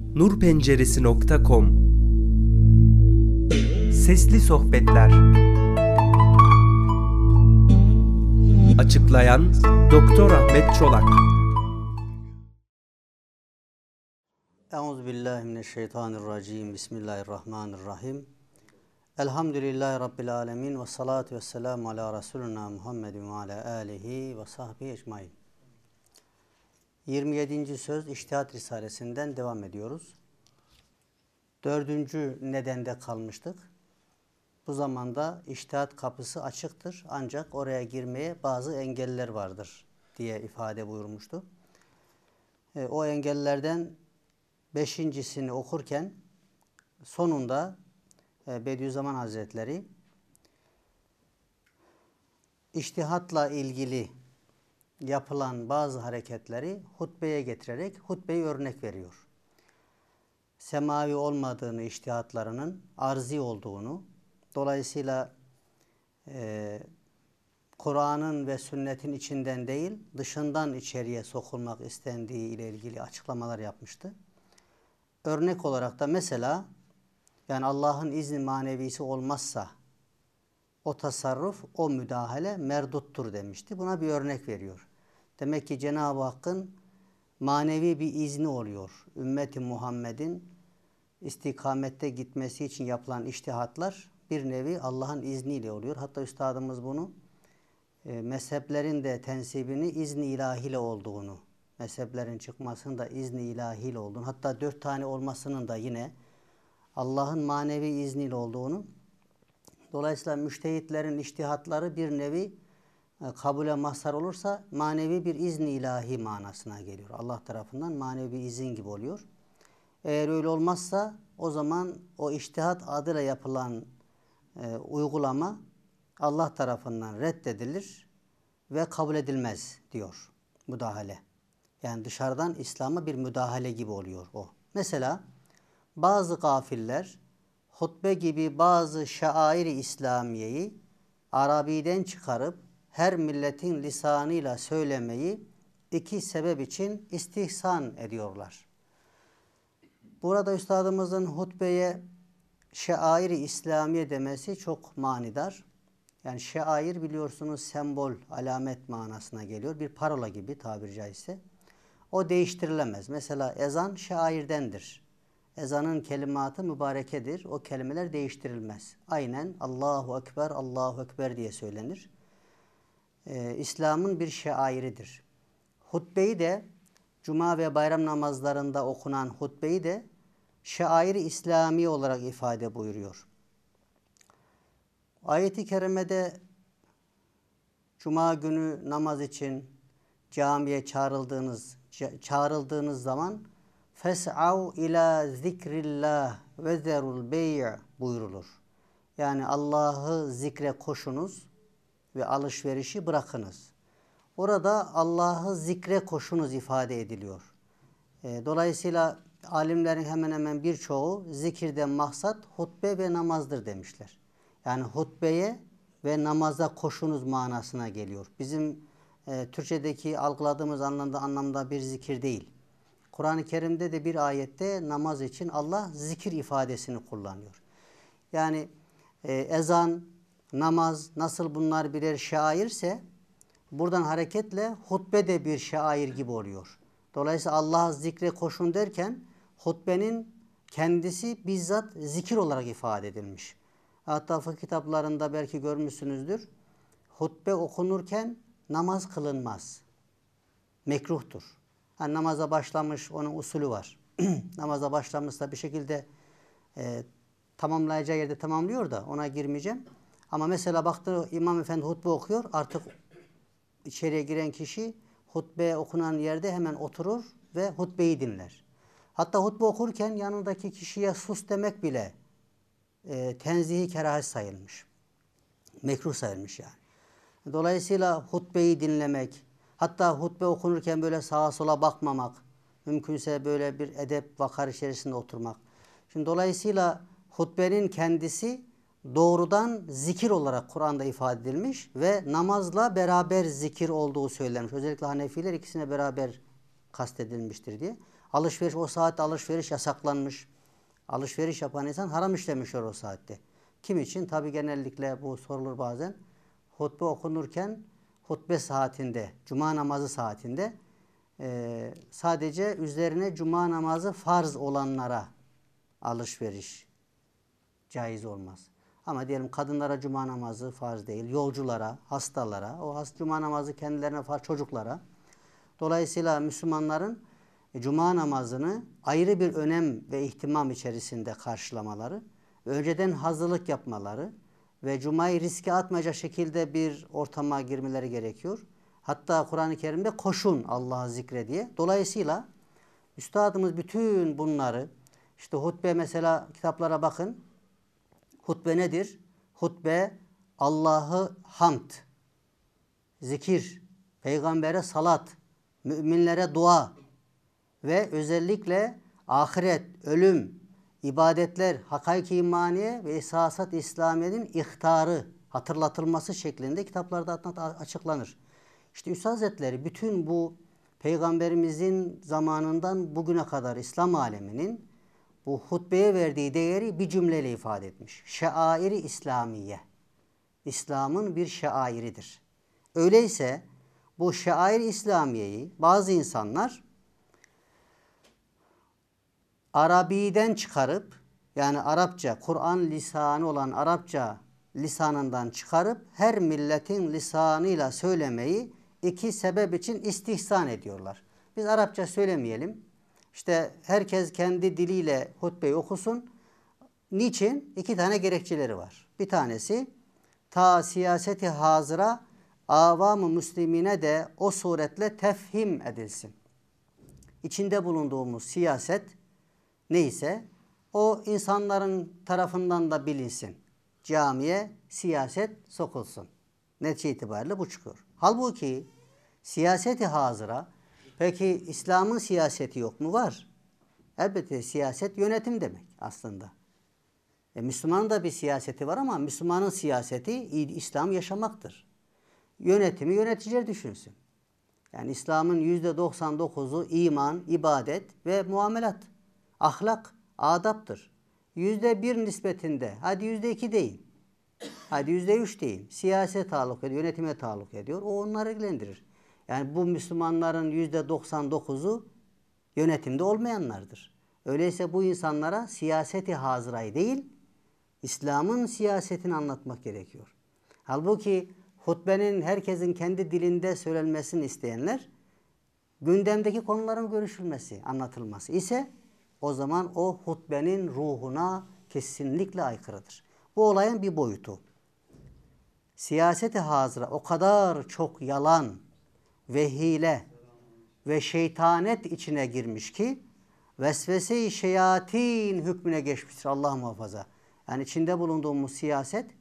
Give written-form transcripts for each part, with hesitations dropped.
nurpenceresi.com Sesli Sohbetler. Açıklayan Doktor Ahmet Çolak. Euzubillahimineşşeytanirracim. Bismillahirrahmanirrahim. Elhamdülillahi Rabbil alemin ve salatu ve selamu ala Resulina Muhammedin ve ala alihi ve sahbihi ecmain. 27. söz İçtihat Risalesinden devam ediyoruz. 4. nedende kalmıştık. Bu zamanda içtihat kapısı açıktır ancak oraya girmeye bazı engeller vardır diye ifade buyurmuştu. O engellerden 5.'sini okurken sonunda Bediüzzaman Hazretleri içtihatla ilgili yapılan bazı hareketleri hutbeye getirerek hutbeyi örnek veriyor. Semavi olmadığını, içtihatlarının arzi olduğunu, dolayısıyla Kur'an'ın ve sünnetin içinden değil, dışından içeriye sokulmak istendiği ile ilgili açıklamalar yapmıştı. Örnek olarak da mesela, yani Allah'ın izni manevisi olmazsa o tasarruf, o müdahale merduttur demişti. Buna bir örnek veriyor. Demek ki Cenab-ı Hakk'ın manevi bir izni oluyor. Ümmeti Muhammed'in istikamette gitmesi için yapılan içtihatlar bir nevi Allah'ın izniyle oluyor. Hatta üstadımız bunu mezheplerin de tensibini izni ilahiyle olduğunu, mezheplerin çıkmasının da izni ilahiyle olduğunu, hatta 4 tane olmasının da yine Allah'ın manevi izniyle olduğunu, dolayısıyla müştehitlerin içtihatları bir nevi kabule mazhar olursa manevi bir izni ilahi manasına geliyor. Allah tarafından manevi bir izin gibi oluyor. Eğer öyle olmazsa o zaman o içtihat adıyla yapılan uygulama Allah tarafından reddedilir ve kabul edilmez diyor müdahale. Yani dışarıdan İslam'a bir müdahale gibi oluyor o. Mesela bazı gafiller hutbe gibi bazı şair-i İslamiye'yi Arabi'den çıkarıp her milletin lisanıyla söylemeyi 2 sebep için istihsan ediyorlar. Burada üstadımızın hutbeye şair-i İslamiye demesi çok manidar. Yani şair biliyorsunuz sembol, alamet manasına geliyor. Bir parola gibi tabiri caizse. O değiştirilemez. Mesela ezan şairdendir. Ezanın kelimatı mübarekedir. O kelimeler değiştirilmez. Aynen Allahu Ekber, Allahu Ekber diye söylenir. İslam'ın bir şairidir. Hutbeyi de cuma ve bayram namazlarında okunan hutbeyi de şair-i İslami olarak ifade buyuruyor. Ayet-i kerimede cuma günü namaz için camiye çağrıldığınız zaman fes'av ila zikrillah ve zerul bey' buyurulur. Yani Allah'ı zikre koşunuz ve alışverişi bırakınız. Orada Allah'ı zikre koşunuz ifade ediliyor. Dolayısıyla alimlerin hemen hemen birçoğu zikirden maksat hutbe ve namazdır demişler. Yani hutbeye ve namaza koşunuz manasına geliyor. Bizim Türkçedeki algıladığımız anlamda bir zikir değil. Kur'an-ı Kerim'de de bir ayette namaz için Allah zikir ifadesini kullanıyor. Yani ezan, namaz nasıl bunlar birer şairse buradan hareketle hutbe de bir şair gibi oluyor. Dolayısıyla Allah'a zikre koşun derken hutbenin kendisi bizzat zikir olarak ifade edilmiş. Hatta fıkıh kitaplarında belki görmüşsünüzdür. Hutbe okunurken namaz kılınmaz. Mekruhtur. Yani namaza başlamış, onun usulü var. Namaza başlamışsa bir şekilde tamamlayacağı yerde tamamlıyor da ona girmeyeceğim. Ama mesela baktı İmam Efendi hutbe okuyor. Artık içeriye giren kişi hutbe okunan yerde hemen oturur ve hutbeyi dinler. Hatta hutbe okurken yanındaki kişiye sus demek bile tenzihi kerahet sayılmış. Mekruh sayılmış yani. Dolayısıyla hutbeyi dinlemek, hatta hutbe okunurken böyle sağa sola bakmamak, mümkünse böyle bir edep, vakar içerisinde oturmak. Şimdi dolayısıyla hutbenin kendisi doğrudan zikir olarak Kur'an'da ifade edilmiş ve namazla beraber zikir olduğu söylenmiş. Özellikle Hanefiler ikisine beraber kastedilmiştir diye. Alışveriş, o saatte alışveriş yasaklanmış. Alışveriş yapan insan haram işlemişler o saatte. Kim için? Tabi genellikle bu sorulur bazen. Hutbe okunurken hutbe saatinde, cuma namazı saatinde sadece üzerine cuma namazı farz olanlara alışveriş caiz olmaz. Ama diyelim kadınlara cuma namazı farz değil, yolculara, hastalara, o cuma namazı kendilerine farz, çocuklara. Dolayısıyla Müslümanların cuma namazını ayrı bir önem ve ihtimam içerisinde karşılamaları, önceden hazırlık yapmaları ve cumayı riske atmayacak şekilde bir ortama girmeleri gerekiyor. Hatta Kur'an-ı Kerim'de koşun Allah'ı zikre diye. Dolayısıyla üstadımız bütün bunları, işte hutbe mesela kitaplara bakın. Hutbe nedir? Hutbe Allah'ı hamd, zikir, peygambere salat, müminlere dua ve özellikle ahiret, ölüm, ibadetler, hakaik-i imaniye ve esasat İslamiye'nin ihtarı, hatırlatılması şeklinde kitaplarda açıklanır. İşte Üstad Hazretleri bütün bu Peygamberimizin zamanından bugüne kadar İslam aleminin bu hutbeye verdiği değeri bir cümleyle ifade etmiş. Şair-i İslamiye. İslam'ın bir şairidir. Öyleyse bu şair-i İslamiye'yi bazı insanlar Arabi'den çıkarıp, yani Arapça, Kur'an lisanı olan Arapça lisanından çıkarıp her milletin lisanıyla söylemeyi iki sebep için istihsan ediyorlar. Biz Arapça söylemeyelim. İşte herkes kendi diliyle hutbeyi okusun. Niçin? İki tane gerekçeleri var. Bir tanesi ta siyaseti hazıra avam-ı müslimine de o suretle tefhim edilsin. İçinde bulunduğumuz siyaset neyse o insanların tarafından da bilinsin. Camiye siyaset sokulsun. Netice itibariyle bu çıkıyor. Halbuki siyaseti hazıra, peki İslam'ın siyaseti yok mu? Var. Elbette siyaset yönetim demek aslında. Müslümanın da bir siyaseti var ama Müslümanın siyaseti İslam yaşamaktır. Yönetimi yöneticiler düşünsün. Yani İslam'ın %99'u iman, ibadet ve muamelat, ahlak, adaptır. %1 nispetinde, hadi %2 değil, hadi %3 değil, siyasete taalluk ediyor, yönetime taalluk ediyor. O onları ilgilendirir. Yani bu Müslümanların %99'u yönetimde olmayanlardır. Öyleyse bu insanlara siyaseti hazırayı değil, İslam'ın siyasetini anlatmak gerekiyor. Halbuki hutbenin herkesin kendi dilinde söylenmesini isteyenler, gündemdeki konuların görüşülmesi, anlatılması ise o zaman o hutbenin ruhuna kesinlikle aykırıdır. Bu olayın bir boyutu. Siyaseti hazıra o kadar çok yalan ve hile ve şeytanet içine girmiş ki vesvese-i şeyatin hükmüne geçmiştir. Allah muhafaza. Yani içinde bulunduğumuz siyaset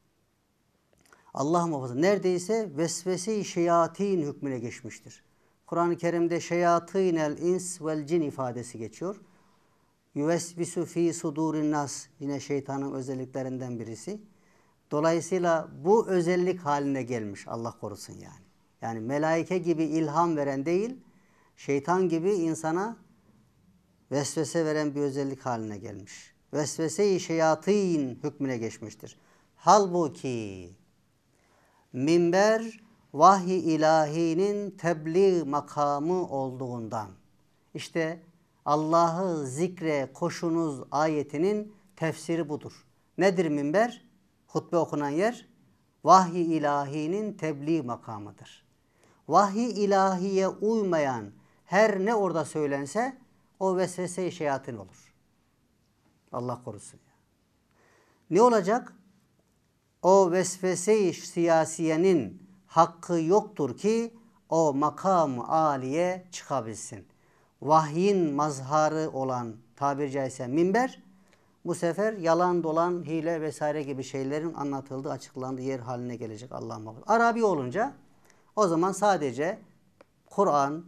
Allah muhafaza neredeyse vesvese-i şeyatin hükmüne geçmiştir. Kur'an-ı Kerim'de şeyatinel ins vel cin ifadesi geçiyor. Yüvesvisu fi sudurin nas, yine şeytanın özelliklerinden birisi. Dolayısıyla bu özellik haline gelmiş, Allah korusun yani. Yani melaike gibi ilham veren değil, şeytan gibi insana vesvese veren bir özellik haline gelmiş. Vesvese-i şeyatin hükmüne geçmiştir. Halbuki minber vahiy ilahinin tebliğ makamı olduğundan, işte Allah'ı zikre koşunuz ayetinin tefsiri budur. Nedir minber? Hutbe okunan yer vahiy ilahinin tebliğ makamıdır. Vahiy ilahiye uymayan her ne orada söylense o vesvese-i şeyatin olur. Allah korusun. Ne olacak? O vesvese-i siyasiyenin hakkı yoktur ki o makam-ı aliye çıkabilsin. Vahyin mazharı olan tabiri caizse minber, bu sefer yalan dolan, hile vesaire gibi şeylerin anlatıldığı, açıklandığı yer haline gelecek Allah muhafaza. Arabi olunca o zaman sadece Kur'an,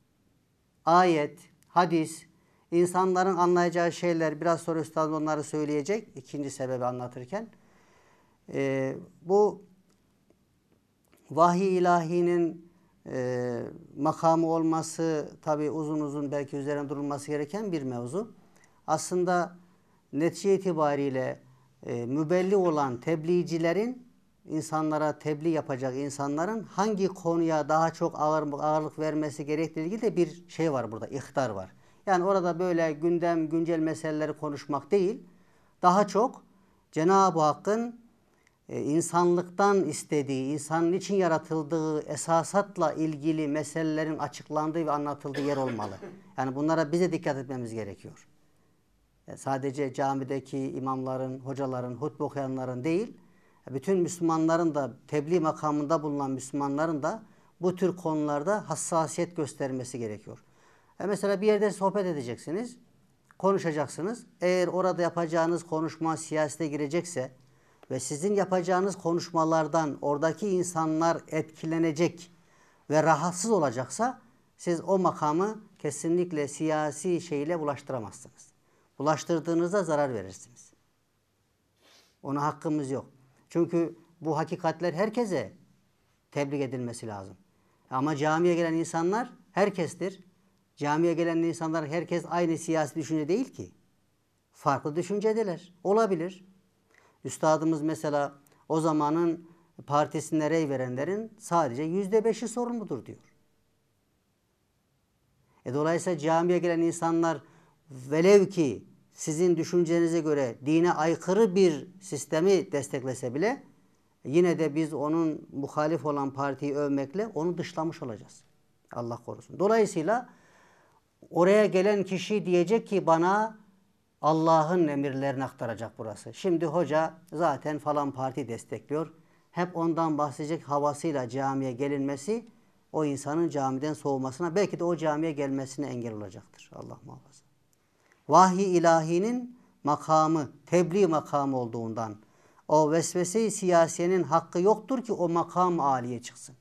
ayet, hadis, insanların anlayacağı şeyler, biraz sonra Üstad onları söyleyecek ikinci sebebi anlatırken. Bu vahiy ilahinin makamı olması tabi uzun uzun belki üzerine durulması gereken bir mevzu. Aslında netice itibariyle mübelli olan tebliğcilerin, insanlara tebliğ yapacak insanların hangi konuya daha çok ağırlık vermesi gerektiği ilgili de bir şey var burada, ihtar var. Yani orada böyle gündem, güncel meseleleri konuşmak değil, daha çok Cenab-ı Hakk'ın insanlıktan istediği, insanın için yaratıldığı esasatla ilgili meselelerin açıklandığı ve anlatıldığı yer olmalı. Yani bunlara bize dikkat etmemiz gerekiyor. Sadece camideki imamların, hocaların, hutbe okuyanların değil, bütün Müslümanların da, tebliğ makamında bulunan Müslümanların da bu tür konularda hassasiyet göstermesi gerekiyor. Mesela bir yerde sohbet edeceksiniz, konuşacaksınız. Eğer orada yapacağınız konuşma siyasete girecekse ve sizin yapacağınız konuşmalardan oradaki insanlar etkilenecek ve rahatsız olacaksa siz o makamı kesinlikle siyasi şeyle bulaştıramazsınız. Bulaştırdığınızda zarar verirsiniz. Ona hakkımız yok. Çünkü bu hakikatler herkese tebliğ edilmesi lazım. Ama camiye gelen insanlar herkestir. Camiye gelen insanlar herkes aynı siyasi düşünce değil ki. Farklı düşüncedeler. Olabilir. Üstadımız mesela o zamanın partisine rey verenlerin sadece %5'i sorumludur diyor. Dolayısıyla camiye gelen insanlar velev ki sizin düşüncenize göre dine aykırı bir sistemi desteklese bile yine de biz onun muhalif olan partiyi övmekle onu dışlamış olacağız. Allah korusun. Dolayısıyla oraya gelen kişi diyecek ki bana Allah'ın emirlerini aktaracak burası. Şimdi hoca zaten falan parti destekliyor. Hep ondan bahsedecek havasıyla camiye gelinmesi o insanın camiden soğumasına, belki de o camiye gelmesine engel olacaktır. Allah muhafaza. Vahiy ilahinin makamı, tebliğ makamı olduğundan o vesvese-i siyasiyenin hakkı yoktur ki o makam âliye çıksın.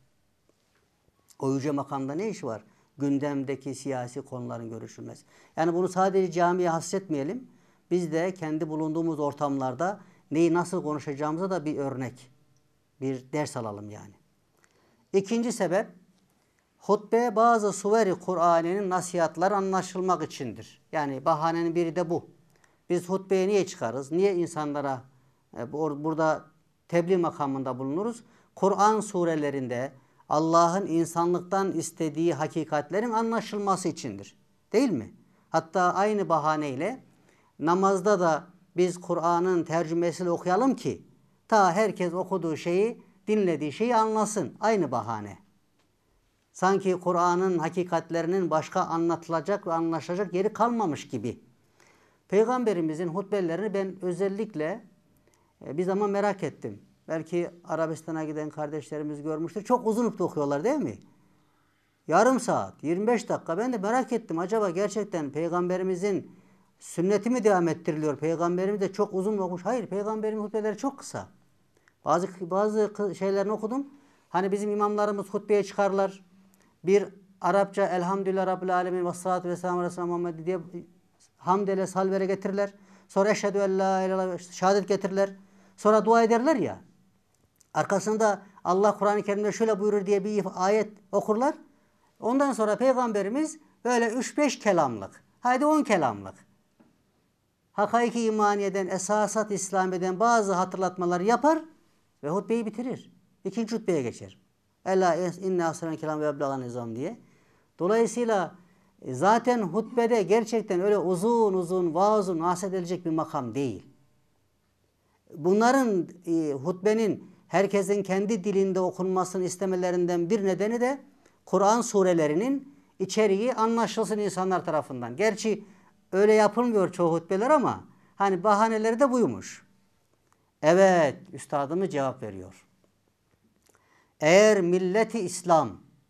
O yüce makamda ne iş var? Gündemdeki siyasi konuların görüşülmesi. Yani bunu sadece camiye hasretmeyelim. Biz de kendi bulunduğumuz ortamlarda neyi nasıl konuşacağımıza da bir örnek, bir ders alalım yani. İkinci sebep, hutbe bazı suveri Kur'an'ın nasihatları anlaşılmak içindir. Yani bahanenin biri de bu. Biz hutbeye niye çıkarız? Niye insanlara burada tebliğ makamında bulunuruz? Kur'an surelerinde Allah'ın insanlıktan istediği hakikatlerin anlaşılması içindir. Değil mi? Hatta aynı bahaneyle namazda da biz Kur'an'ın tercümesiyle okuyalım ki ta herkes okuduğu şeyi, dinlediği şeyi anlasın. Aynı bahane. Sanki Kur'an'ın hakikatlerinin başka anlatılacak ve anlaşılacak yeri kalmamış gibi. Peygamberimizin hutbelerini ben özellikle bir zaman merak ettim. Belki Arabistan'a giden kardeşlerimiz görmüştür. Çok uzun hutbe okuyorlar değil mi? Yarım saat, 25 dakika. Ben de merak ettim. Acaba gerçekten Peygamberimizin sünneti mi devam ettiriliyor? Peygamberimiz de çok uzun mu okumuş? Hayır, Peygamberimizin hutbeleri çok kısa. Bazı şeylerini okudum. Hani bizim imamlarımız hutbeye çıkarlar. Bir Arapça Elhamdülillah Rabbil Alemin ve salatu ve selamu aleyhi Muhammed diye hamd ile salvere getirirler. Sonra eşhedü en la ilahe şehadet getirirler. Sonra dua ederler ya. Arkasında Allah Kur'an-ı Kerim'de şöyle buyurur diye bir ayet okurlar. Ondan sonra Peygamberimiz böyle 3-5 kelamlık, haydi 10 kelamlık hakaiki imaniyeden, esasat İslamiye'den bazı hatırlatmaları yapar ve hutbeyi bitirir. İkinci hutbeye geçer. Ella inne asren kelam ve eblagan nizam diye. Dolayısıyla zaten hutbede gerçekten öyle uzun uzun vaaz-ı nasihat edilecek bir makam değil. Bunların hutbenin herkesin kendi dilinde okunmasını istemelerinden bir nedeni de Kur'an surelerinin içeriği anlaşılsın insanlar tarafından. Gerçi öyle yapılmıyor çoğu hutbeler ama hani bahaneleri de buymuş. Evet, üstadımız cevap veriyor. Eğer milleti İslam,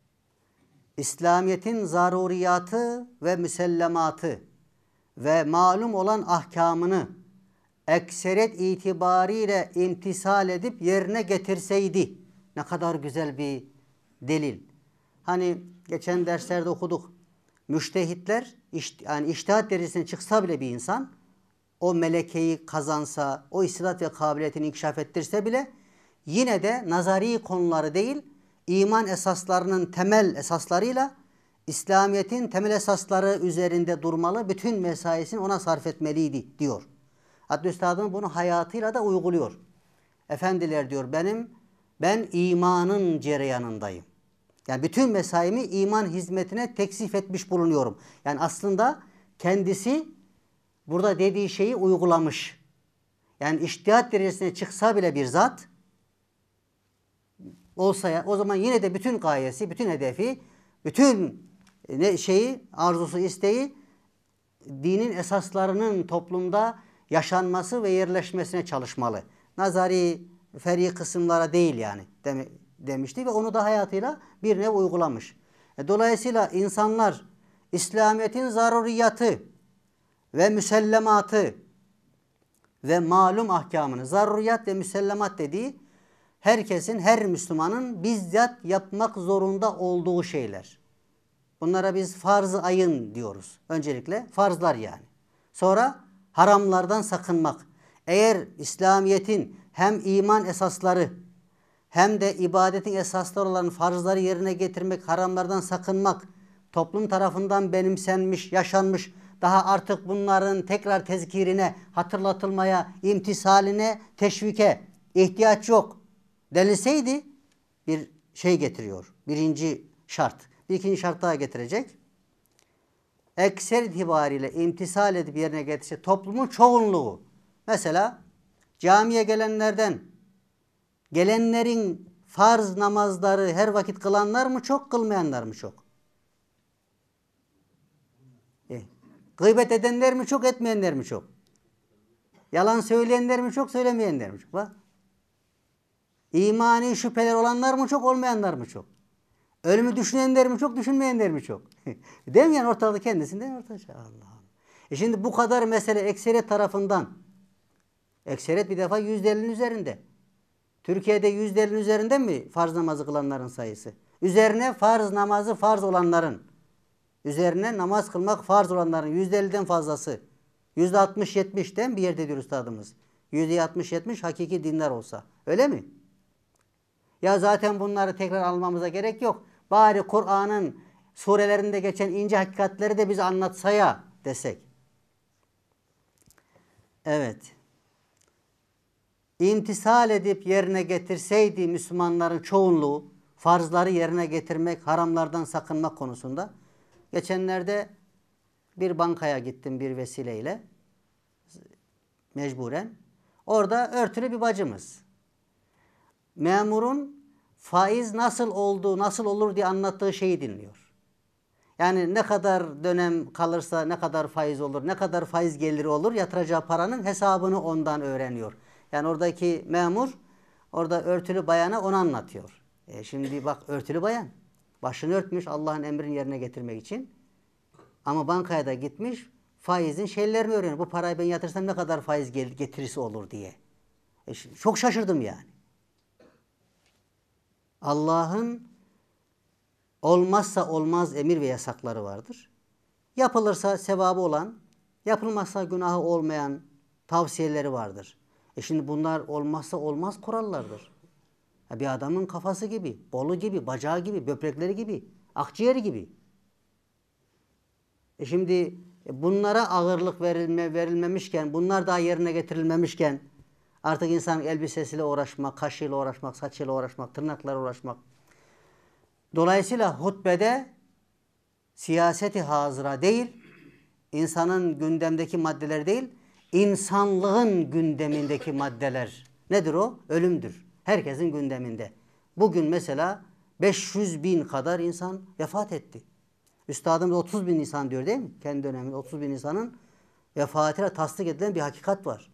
İslamiyet'in zaruriyatı ve müsellematı ve malum olan ahkamını ekseriyet itibariyle intisal edip yerine getirseydi, ne kadar güzel bir delil. Hani geçen derslerde okuduk. Müştehitler, yani içtihat derecesine çıksa bile bir insan, o melekeyi kazansa, o istidat ve kabiliyetini inkişaf ettirse bile yine de nazari konuları değil, iman esaslarının temel esaslarıyla İslamiyet'in temel esasları üzerinde durmalı, bütün mesaisini ona sarf etmeliydi diyor. Hatta Üstadımız bunu hayatıyla da uyguluyor. Efendiler diyor, ben imanın cereyanındayım. Yani bütün mesaimi iman hizmetine teksif etmiş bulunuyorum. Yani aslında kendisi burada dediği şeyi uygulamış. Yani içtihat derecesine çıksa bile bir zat olsa ya, o zaman yine de bütün gayesi, bütün hedefi, bütün arzusu, isteği dinin esaslarının toplumda yaşanması ve yerleşmesine çalışmalı. Nazari, fer'i kısımlara değil yani demişti ve onu da hayatıyla bir nev uygulamış. Dolayısıyla insanlar İslamiyet'in zaruriyatı ve müsellematı ve malum ahkamını, zaruriyat ve müsellemat dediği herkesin, her Müslümanın bizzat yapmak zorunda olduğu şeyler. Bunlara biz farz-ı ayın diyoruz. Öncelikle farzlar yani. Sonra haramlardan sakınmak. Eğer İslamiyet'in hem iman esasları hem de ibadetin esasları olan farzları yerine getirmek, haramlardan sakınmak toplum tarafından benimsenmiş, yaşanmış, daha artık bunların tekrar tezkirine, hatırlatılmaya, imtisaline, teşvike ihtiyaç yok denilseydi bir şey getiriyor. Birinci şart. Bir ikinci şart daha getirecek. Ekser itibariyle imtisal edip yerine getirse toplumun çoğunluğu. Mesela camiye gelenlerin farz namazları her vakit kılanlar mı çok, kılmayanlar mı çok? Gıybet edenler mi çok, etmeyenler mi çok? Yalan söyleyenler mi çok, söylemeyenler mi çok? Bak. İmani şüpheler olanlar mı çok, olmayanlar mı çok? Ölümü düşünenler mi çok, düşünmeyenler mi çok? Değil mi yani ortalığı kendisinden ortaya? Allah Allah. Şimdi bu kadar mesele ekseriyet tarafından, ekseriyet bir defa %50'nin üzerinde. Türkiye'de %50'nin üzerinde mi farz namazı kılanların sayısı? Üzerine farz namazı farz olanların, üzerine namaz kılmak farz olanların %50'den fazlası. %60-70'den bir yerde diyor üstadımız. %60-70 hakiki dinler olsa. Öyle mi? Ya zaten bunları tekrar almamıza gerek yok. Bari Kur'an'ın surelerinde geçen ince hakikatleri de bize anlatsaya desek. Evet. İmtisal edip yerine getirseydi Müslümanların çoğunluğu farzları yerine getirmek, haramlardan sakınmak konusunda. Geçenlerde bir bankaya gittim bir vesileyle. Mecburen. Orada örtülü bir bacımız. Memurun faiz nasıl oldu, nasıl olur diye anlattığı şeyi dinliyor. Yani ne kadar dönem kalırsa ne kadar faiz olur, ne kadar faiz geliri olur, yatıracağı paranın hesabını ondan öğreniyor. Yani oradaki memur, orada örtülü bayana onu anlatıyor. Şimdi bak örtülü bayan, başını örtmüş Allah'ın emrini yerine getirmek için. Ama bankaya da gitmiş, faizin şeylerini öğreniyor. Bu parayı ben yatırsam ne kadar faiz getirisi olur diye. Çok şaşırdım yani. Allah'ın olmazsa olmaz emir ve yasakları vardır. Yapılırsa sevabı olan, yapılmazsa günahı olmayan tavsiyeleri vardır. Şimdi bunlar olmazsa olmaz kurallardır. Bir adamın kafası gibi, kolu gibi, bacağı gibi, böbrekleri gibi, akciğeri gibi. Şimdi bunlara ağırlık verilmemişken, bunlar daha yerine getirilmemişken artık insan elbisesiyle uğraşmak, kaşıyla uğraşmak, saçıyla uğraşmak, tırnaklarla uğraşmak. Dolayısıyla hutbede siyaseti hazıra değil, insanın gündemdeki maddeler değil, insanlığın gündemindeki maddeler. Nedir o? Ölümdür. Herkesin gündeminde. Bugün mesela 500 bin kadar insan vefat etti. Üstadımız 30 bin insan diyor değil mi? Kendi döneminde 30 bin insanın vefatıyla tasdik edilen bir hakikat var.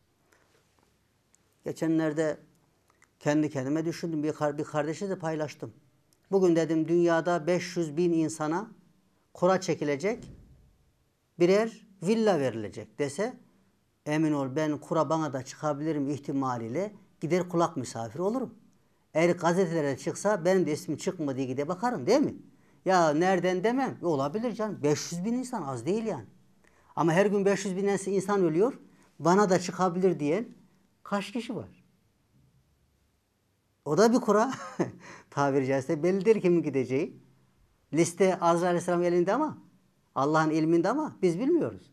Geçenlerde kendi kendime düşündüm. Bir kardeşle de paylaştım. Bugün dedim dünyada 500 bin insana kura çekilecek, birer villa verilecek dese, emin ol ben kura bana da çıkabilirim ihtimaliyle gider kulak misafiri olurum. Eğer gazetelere çıksa benim de ismim çıkmadı diye gide bakarım değil mi? Ya nereden demem. Olabilir canım. 500 bin insan az değil yani. Ama her gün 500 bin insan ölüyor. Bana da çıkabilir diyen kaç kişi var? O da bir kura. tabiri caizse bellidir kimin gideceği. Liste Azrail Aleyhisselam elinde ama Allah'ın ilminde ama biz bilmiyoruz.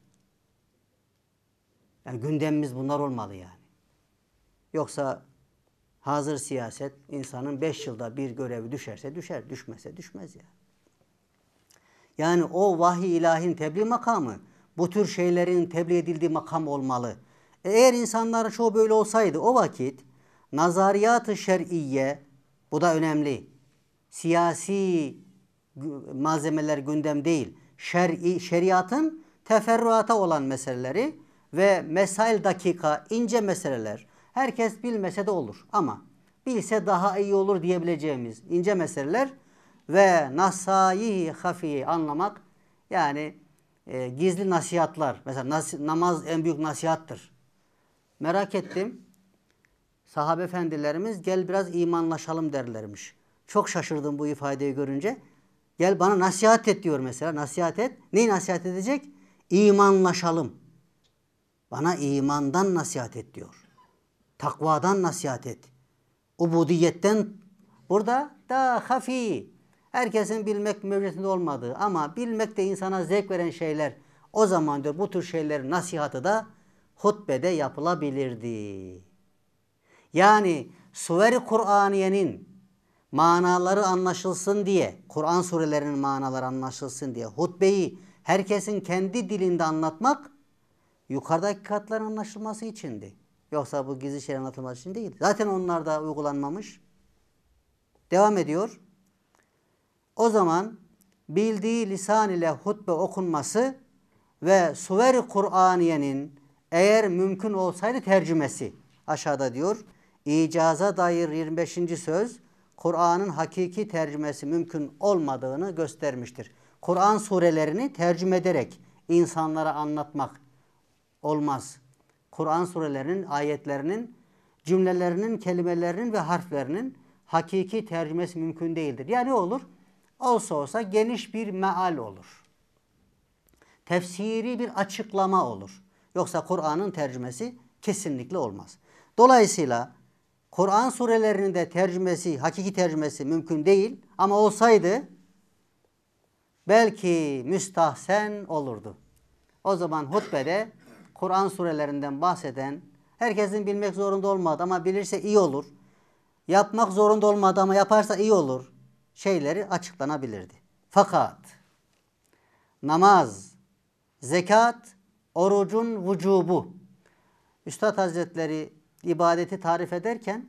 Yani gündemimiz bunlar olmalı yani. Yoksa hazır siyaset insanın 5 yılda bir görevi düşerse düşer, düşmese düşmez yani. Yani o vahiy ilahin tebliğ makamı bu tür şeylerin tebliğ edildiği makam olmalı. Eğer insanların çoğu böyle olsaydı o vakit nazariyat-ı şer'iyye, bu da önemli. Siyasi malzemeler gündem değil. Şeriatın teferruata olan meseleleri ve mesail dakika, ince meseleler. Herkes bilmese de olur ama bilse daha iyi olur diyebileceğimiz ince meseleler ve nasai hafiyi anlamak, yani gizli nasihatlar. Mesela namaz en büyük nasihattır. Merak ettim. Sahabe efendilerimiz gel biraz imanlaşalım derlermiş. Çok şaşırdım bu ifadeyi görünce. Gel bana nasihat et diyor mesela. Nasihat et. Neyi nasihat edecek? İmanlaşalım. Bana imandan nasihat et diyor. Takvadan nasihat et. Ubudiyetten. Burada da hafi. Herkesin bilmek mevcutunda olmadığı ama bilmek de insana zevk veren şeyler. O zaman diyor bu tür şeylerin nasihatı da hutbede yapılabilirdi. Yani Suver-i Kur'aniyenin manaları anlaşılsın diye, Kur'an surelerinin manaları anlaşılsın diye hutbeyi herkesin kendi dilinde anlatmak yukarıdaki katların anlaşılması içindi. Yoksa bu gizli şeyler anlatılması için değil. Zaten onlar da uygulanmamış. Devam ediyor. O zaman bildiği lisan ile hutbe okunması ve Suver-i Kur'aniyenin eğer mümkün olsaydı tercümesi. Aşağıda diyor. İcaza dair 25. söz Kur'an'ın hakiki tercümesi mümkün olmadığını göstermiştir. Kur'an surelerini tercüme ederek insanlara anlatmak olmaz. Kur'an surelerinin, ayetlerinin, cümlelerinin, kelimelerinin ve harflerinin hakiki tercümesi mümkün değildir. Yani ne olur? Olsa olsa geniş bir meal olur. Tefsiri bir açıklama olur. Yoksa Kur'an'ın tercümesi kesinlikle olmaz. Dolayısıyla Kur'an surelerinin de tercümesi, hakiki tercümesi mümkün değil. Ama olsaydı belki müstahsen olurdu. O zaman hutbede Kur'an surelerinden bahseden, herkesin bilmek zorunda olmadı ama bilirse iyi olur. Yapmak zorunda olmadı ama yaparsa iyi olur. Şeyleri açıklanabilirdi. Fakat namaz, zekat, orucun vücubu. Üstad Hazretleri ibadeti tarif ederken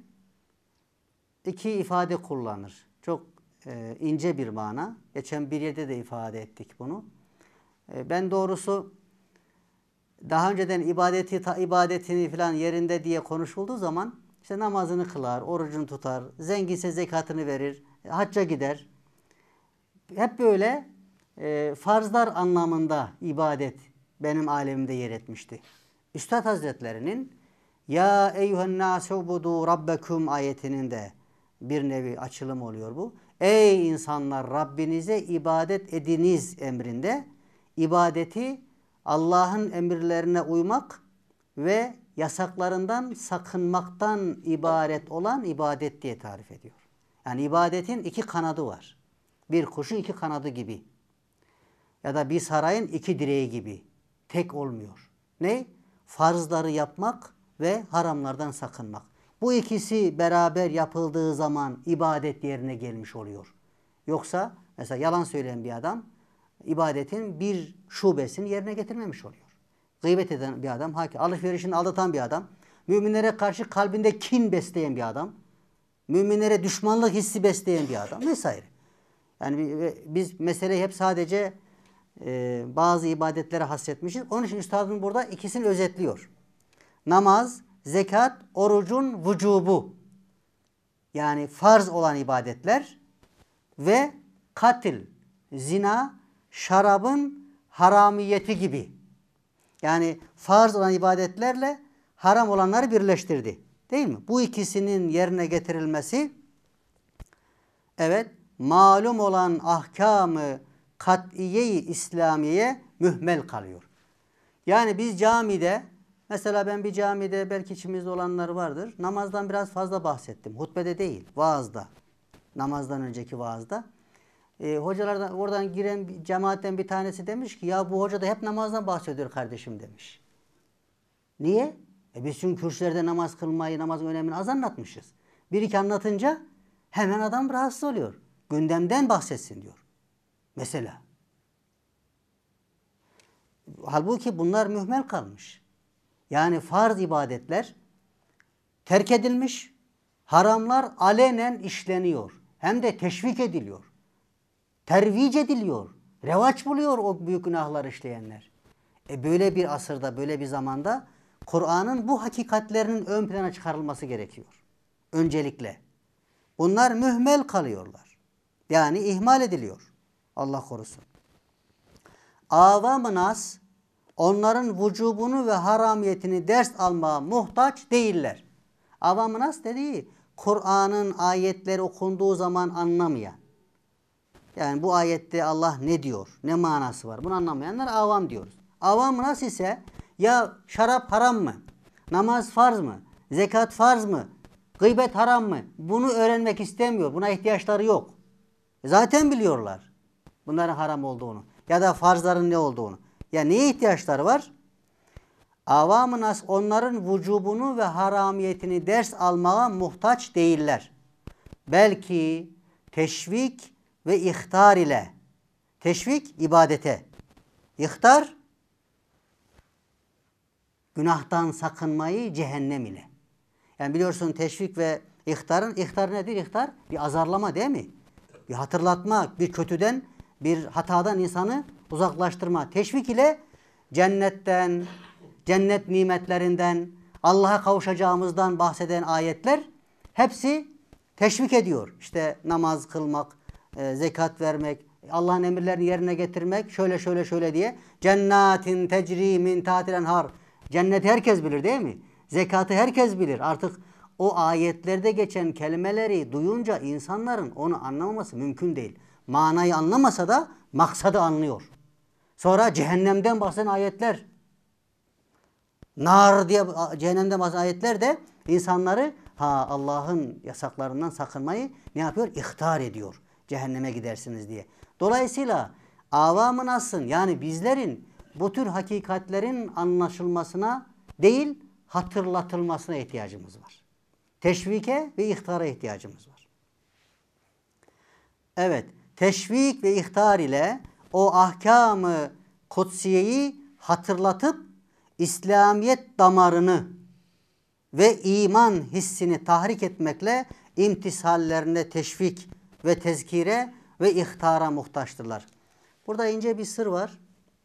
iki ifade kullanır. Çok ince bir mana. Geçen bir yerde de ifade ettik bunu. Ben doğrusu daha önceden ibadetini falan yerinde diye konuşulduğu zaman işte namazını kılar, orucunu tutar, zenginse zekatını verir, hacca gider. Hep böyle farzlar anlamında ibadet benim alemimde yer etmişti. Üstad Hazretlerinin Ya eyyühen nâsubudu rabbekum ayetinin de bir nevi açılım oluyor bu. Ey insanlar Rabbinize ibadet ediniz emrinde ibadeti Allah'ın emirlerine uymak ve yasaklarından sakınmaktan ibaret olan ibadet diye tarif ediyor. Yani ibadetin iki kanadı var. Bir kuşun iki kanadı gibi. Ya da bir sarayın iki direği gibi. Tek olmuyor. Ne? Farzları yapmak ve haramlardan sakınmak. Bu ikisi beraber yapıldığı zaman ibadet yerine gelmiş oluyor. Yoksa mesela yalan söyleyen bir adam ibadetin bir şubesini yerine getirmemiş oluyor. Gıybet eden bir adam, alışverişini aldatan bir adam, müminlere karşı kalbinde kin besleyen bir adam, müminlere düşmanlık hissi besleyen bir adam vesaire. Yani biz meseleyi hep sadece bazı ibadetlere hasretmişiz. Onun için üstadın burada ikisini özetliyor. Namaz, zekat, orucun vücubu. Yani farz olan ibadetler ve katil, zina, şarabın haramiyeti gibi. Yani farz olan ibadetlerle haram olanları birleştirdi. Değil mi? Bu ikisinin yerine getirilmesi evet malum olan ahkamı kat'iye-i İslamiye mühmel kalıyor. Yani biz camide mesela ben bir camide belki içimizde olanlar vardır. Namazdan biraz fazla bahsettim. Hutbede değil, vaazda. namazdan önceki vaazda. Hocalardan oradan giren cemaatten bir tanesi demiş ki ya bu hoca da hep namazdan bahsediyor kardeşim demiş. Niye? Biz çünkü kürsülerde namaz kılmayı, namazın önemini az anlatmışız. Bir iki anlatınca hemen adam rahatsız oluyor. Gündemden bahsetsin diyor. Mesela. Halbuki bunlar mühmel kalmış. Yani farz ibadetler terk edilmiş, haramlar alenen işleniyor. Hem de teşvik ediliyor. Tervic ediliyor. Revaç buluyor o büyük günahlar işleyenler. Böyle bir asırda, böyle bir zamanda Kur'an'ın bu hakikatlerinin ön plana çıkarılması gerekiyor. Öncelikle. Bunlar mühmel kalıyorlar. Yani ihmal ediliyor. Allah korusun. Avam-ı nas onların vücubunu ve haramiyetini ders almaya muhtaç değiller. Avam-ı nas dediği Kur'an'ın ayetleri okunduğu zaman anlamayan. Yani bu ayette Allah ne diyor? Ne manası var? Bunu anlamayanlar avam diyoruz. Avam-ı nas ise ya şarap haram mı? Namaz farz mı? Zekat farz mı? Gıybet haram mı? Bunu öğrenmek istemiyor. Buna ihtiyaçları yok. Zaten biliyorlar bunların haram olduğunu ya da farzların ne olduğunu. Ya neye ihtiyaçları var? Avam-ı nas onların vücubunu ve haramiyetini ders almaya muhtaç değiller. Belki teşvik ve ihtar ile. Teşvik ibadete. İhtar günahtan sakınmayı cehennem ile. Yani biliyorsun teşvik ve ihtar nedir? İhtar bir azarlama değil mi? Bir hatırlatma, bir kötüden, bir hatadan insanı uzaklaştırma. Teşvik ile cennetten, cennet nimetlerinden, Allah'a kavuşacağımızdan bahseden ayetler hepsi teşvik ediyor. İşte namaz kılmak, zekat vermek, Allah'ın emirlerini yerine getirmek, şöyle diye. Cennetin tecri min tahtil enhar. Cenneti herkes bilir değil mi? Zekatı herkes bilir. Artık o ayetlerde geçen kelimeleri duyunca insanların onu anlamaması mümkün değil. Manayı anlamasa da maksadı anlıyor. Sonra cehennemden bahseden ayetler, nar diye cehennemden bahseden ayetler de insanları Allah'ın yasaklarından sakınmayı ne yapıyor? İhtar ediyor. Cehenneme gidersiniz diye. Dolayısıyla avam-ı nas'ın yani bizlerin bu tür hakikatlerin anlaşılmasına değil hatırlatılmasına ihtiyacımız var. Teşvike ve ihtara ihtiyacımız var. Evet, teşvik ve ihtar ile o ahkam-ı kutsiyeyi hatırlatıp İslamiyet damarını ve iman hissini tahrik etmekle imtisallerine teşvik ve tezkire ve ihtara muhtaçtırlar. Burada ince bir sır var.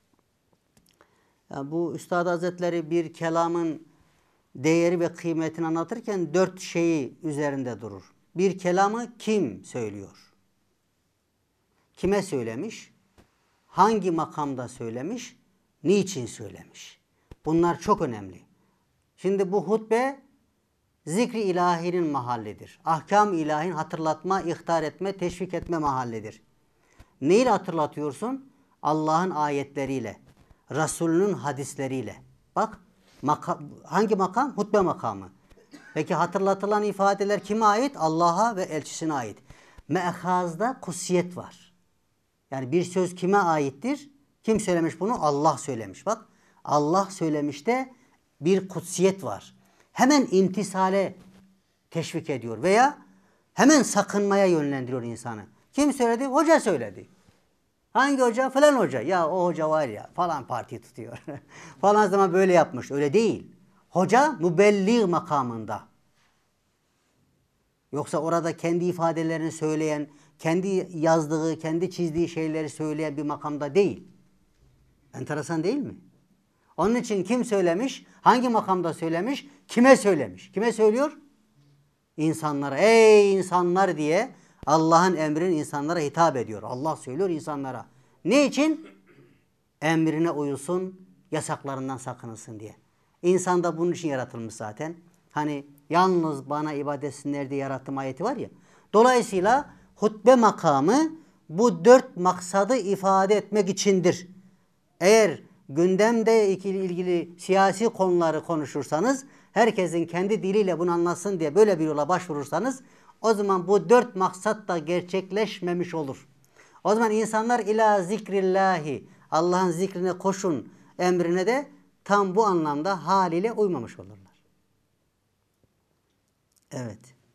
Yani bu Üstad Hazretleri bir kelamın değeri ve kıymetini anlatırken 4 şeyi üzerinde durur. Bir kelamı kim söylüyor? Kime söylemiş? Hangi makamda söylemiş? Niçin söylemiş? Bunlar çok önemli. Şimdi bu hutbe zikri ilahinin mahallidir. Ahkam ilahin hatırlatma, ihtar etme, teşvik etme mahallidir. Neyi hatırlatıyorsun? Allah'ın ayetleriyle, Resulünün hadisleriyle. Bak hangi makam? Hutbe makamı. Peki hatırlatılan ifadeler kime ait? Allah'a ve elçisine ait. Me'hazda kutsiyet var. Yani bir söz kime aittir? Kim söylemiş bunu? Allah söylemiş. Bak Allah söylemiş de bir kutsiyet var. Hemen imtisale teşvik ediyor veya hemen sakınmaya yönlendiriyor insanı. Kim söyledi? Hoca söyledi. Hangi hoca? Falan hoca. Ya o hoca var ya falan parti tutuyor. Falan zaman böyle yapmış. Öyle değil. Hoca mübelliğ makamında. Yoksa orada kendi ifadelerini söyleyen, kendi yazdığı, kendi çizdiği şeyleri söyleyen bir makamda değil. Enteresan değil mi? Onun için kim söylemiş? Hangi makamda söylemiş? Kime söylemiş? Kime söylüyor? İnsanlara. Ey insanlar diye Allah'ın emrinin insanlara hitap ediyor. Allah söylüyor insanlara. Ne için? Emrine uyulsun, yasaklarından sakınılsın diye. İnsan da bunun için yaratılmış zaten. Hani yalnız bana ibadet etsinler diye yarattığım ayeti var ya. Dolayısıyla hutbe makamı bu 4 maksadı ifade etmek içindir. Eğer gündemde ilgili siyasi konuları konuşursanız, herkesin kendi diliyle bunu anlasın diye böyle bir yola başvurursanız, o zaman bu 4 maksat da gerçekleşmemiş olur. O zaman insanlar ila zikrillahi, Allah'ın zikrine koşun emrine de tam bu anlamda haliyle uymamış olurlar. Evet.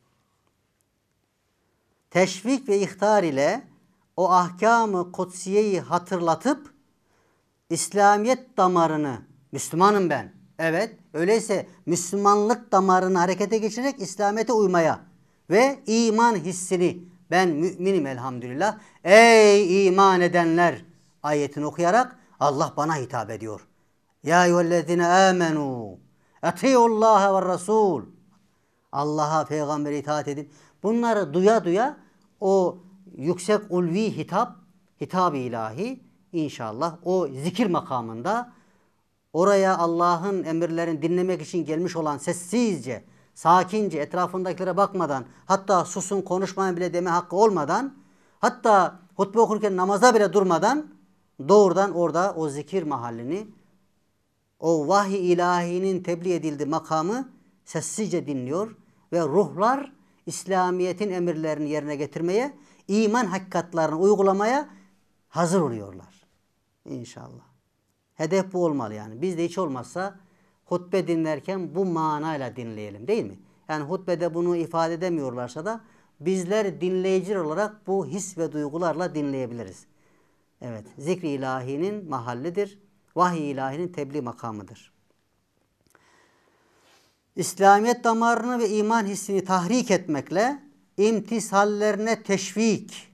Teşvik ve ihtar ile o ahkam-ı kutsiyeyi hatırlatıp İslamiyet damarını, Müslümanım ben. Evet, öyleyse Müslümanlık damarını harekete geçirerek İslamiyet'e uymaya ve iman hissini, ben müminim elhamdülillah, ey iman edenler ayetini okuyarak Allah bana hitap ediyor. Ya eyyühellezine amenu eti'ullaha ve rasul. Allah'a, peygambere itaat edin. Bunları duya duya o yüksek ulvi hitap-ı ilahi inşallah o zikir makamında oraya Allah'ın emirlerini dinlemek için gelmiş olan sessizce, sakince, etrafındakilere bakmadan, hatta susun konuşmayın bile deme hakkı olmadan, hatta hutbe okurken namaza bile durmadan doğrudan orada o zikir mahallini, o vahiy ilahinin tebliğ edildiği makamı sessizce dinliyor ve ruhlar İslamiyet'in emirlerini yerine getirmeye, iman hakikatlerini uygulamaya hazır oluyorlar. İnşallah. Hedef bu olmalı yani. Biz de hiç olmazsa hutbe dinlerken bu manayla dinleyelim, değil mi? Yani hutbede bunu ifade edemiyorlarsa da bizler dinleyiciler olarak bu his ve duygularla dinleyebiliriz. Evet, zikri ilahinin mahallidir. Vahiy ilahinin tebliğ makamıdır. İslamiyet damarını ve iman hissini tahrik etmekle imtisallerine teşvik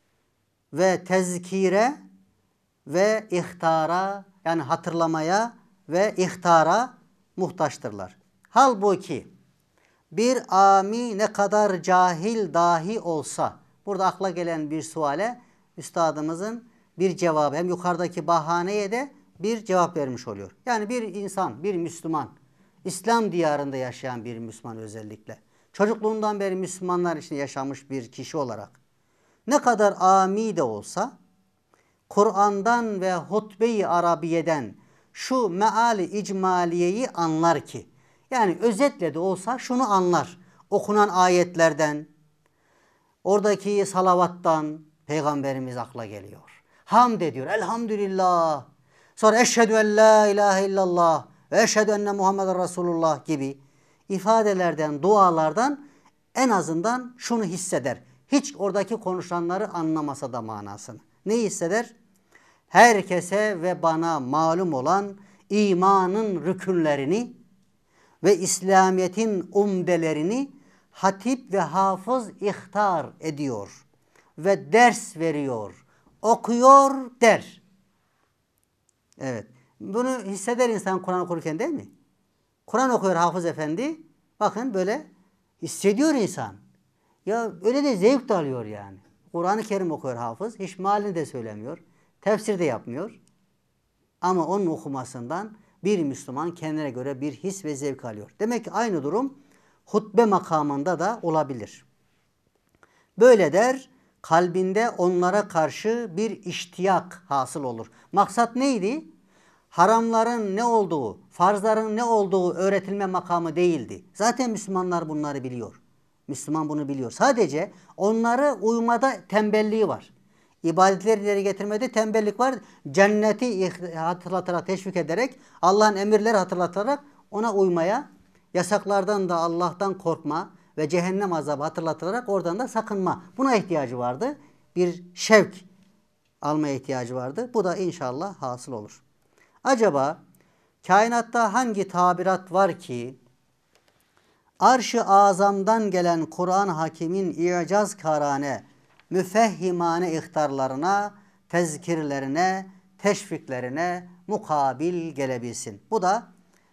ve tezkire ve ihtara, yani hatırlamaya ve ihtara muhtaçtırlar. Halbuki bir ami ne kadar cahil dahi olsa, burada akla gelen bir suale üstadımızın bir cevabı, hem yukarıdaki bahaneye de bir cevap vermiş oluyor. Yani bir insan, bir Müslüman, İslam diyarında yaşayan bir Müslüman özellikle, çocukluğundan beri Müslümanlar için yaşamış bir kişi olarak, ne kadar ami de olsa, Kur'an'dan ve hutbe-i Arabiye'den şu meali icmaliyeyi anlar ki, yani özetle de olsa şunu anlar. Okunan ayetlerden, oradaki salavattan Peygamberimiz akla geliyor. Hamd ediyor. Elhamdülillah. Sonra eşhedü en la ilahe illallah ve eşhedü enne Muhammeden Resulullah gibi ifadelerden, dualardan en azından şunu hisseder. Hiç oradaki konuşanları anlamasa da manasını. Ne hisseder? Herkese ve bana malum olan imanın rükünlerini ve İslamiyet'in umdelerini hatip ve hafız ihtar ediyor ve ders veriyor, okuyor der. Evet, bunu hisseder insan Kur'an okurken, değil mi? Kur'an okuyor Hafız Efendi, bakın böyle hissediyor insan. Ya öyle de zevk de alıyor yani. Kur'an-ı Kerim okuyor Hafız, hiç mealini de söylemiyor, tefsir de yapmıyor. Ama onun okumasından bir Müslüman kendine göre bir his ve zevk alıyor. Demek ki aynı durum hutbe makamında da olabilir. Böyle der, kalbinde onlara karşı bir iştiyak hasıl olur. Maksat neydi? Haramların ne olduğu, farzların ne olduğu öğretilme makamı değildi. Zaten Müslümanlar bunları biliyor. Müslüman bunu biliyor. Sadece onları uymada tembelliği var. İbadetleri ileri getirmede tembellik var. Cenneti hatırlatarak, teşvik ederek, Allah'ın emirleri hatırlatarak ona uymaya, yasaklardan da Allah'tan korkma ve cehennem azabı hatırlatarak oradan da sakınma. Buna ihtiyacı vardı. Bir şevk almaya ihtiyacı vardı. Bu da inşallah hasıl olur. Acaba kainatta hangi tabirat var ki Arş-ı Azam'dan gelen Kur'an-ı Hakim'in icazkarane, müfehhimane ihtarlarına, tezkirlerine, teşviklerine mukabil gelebilsin. Bu da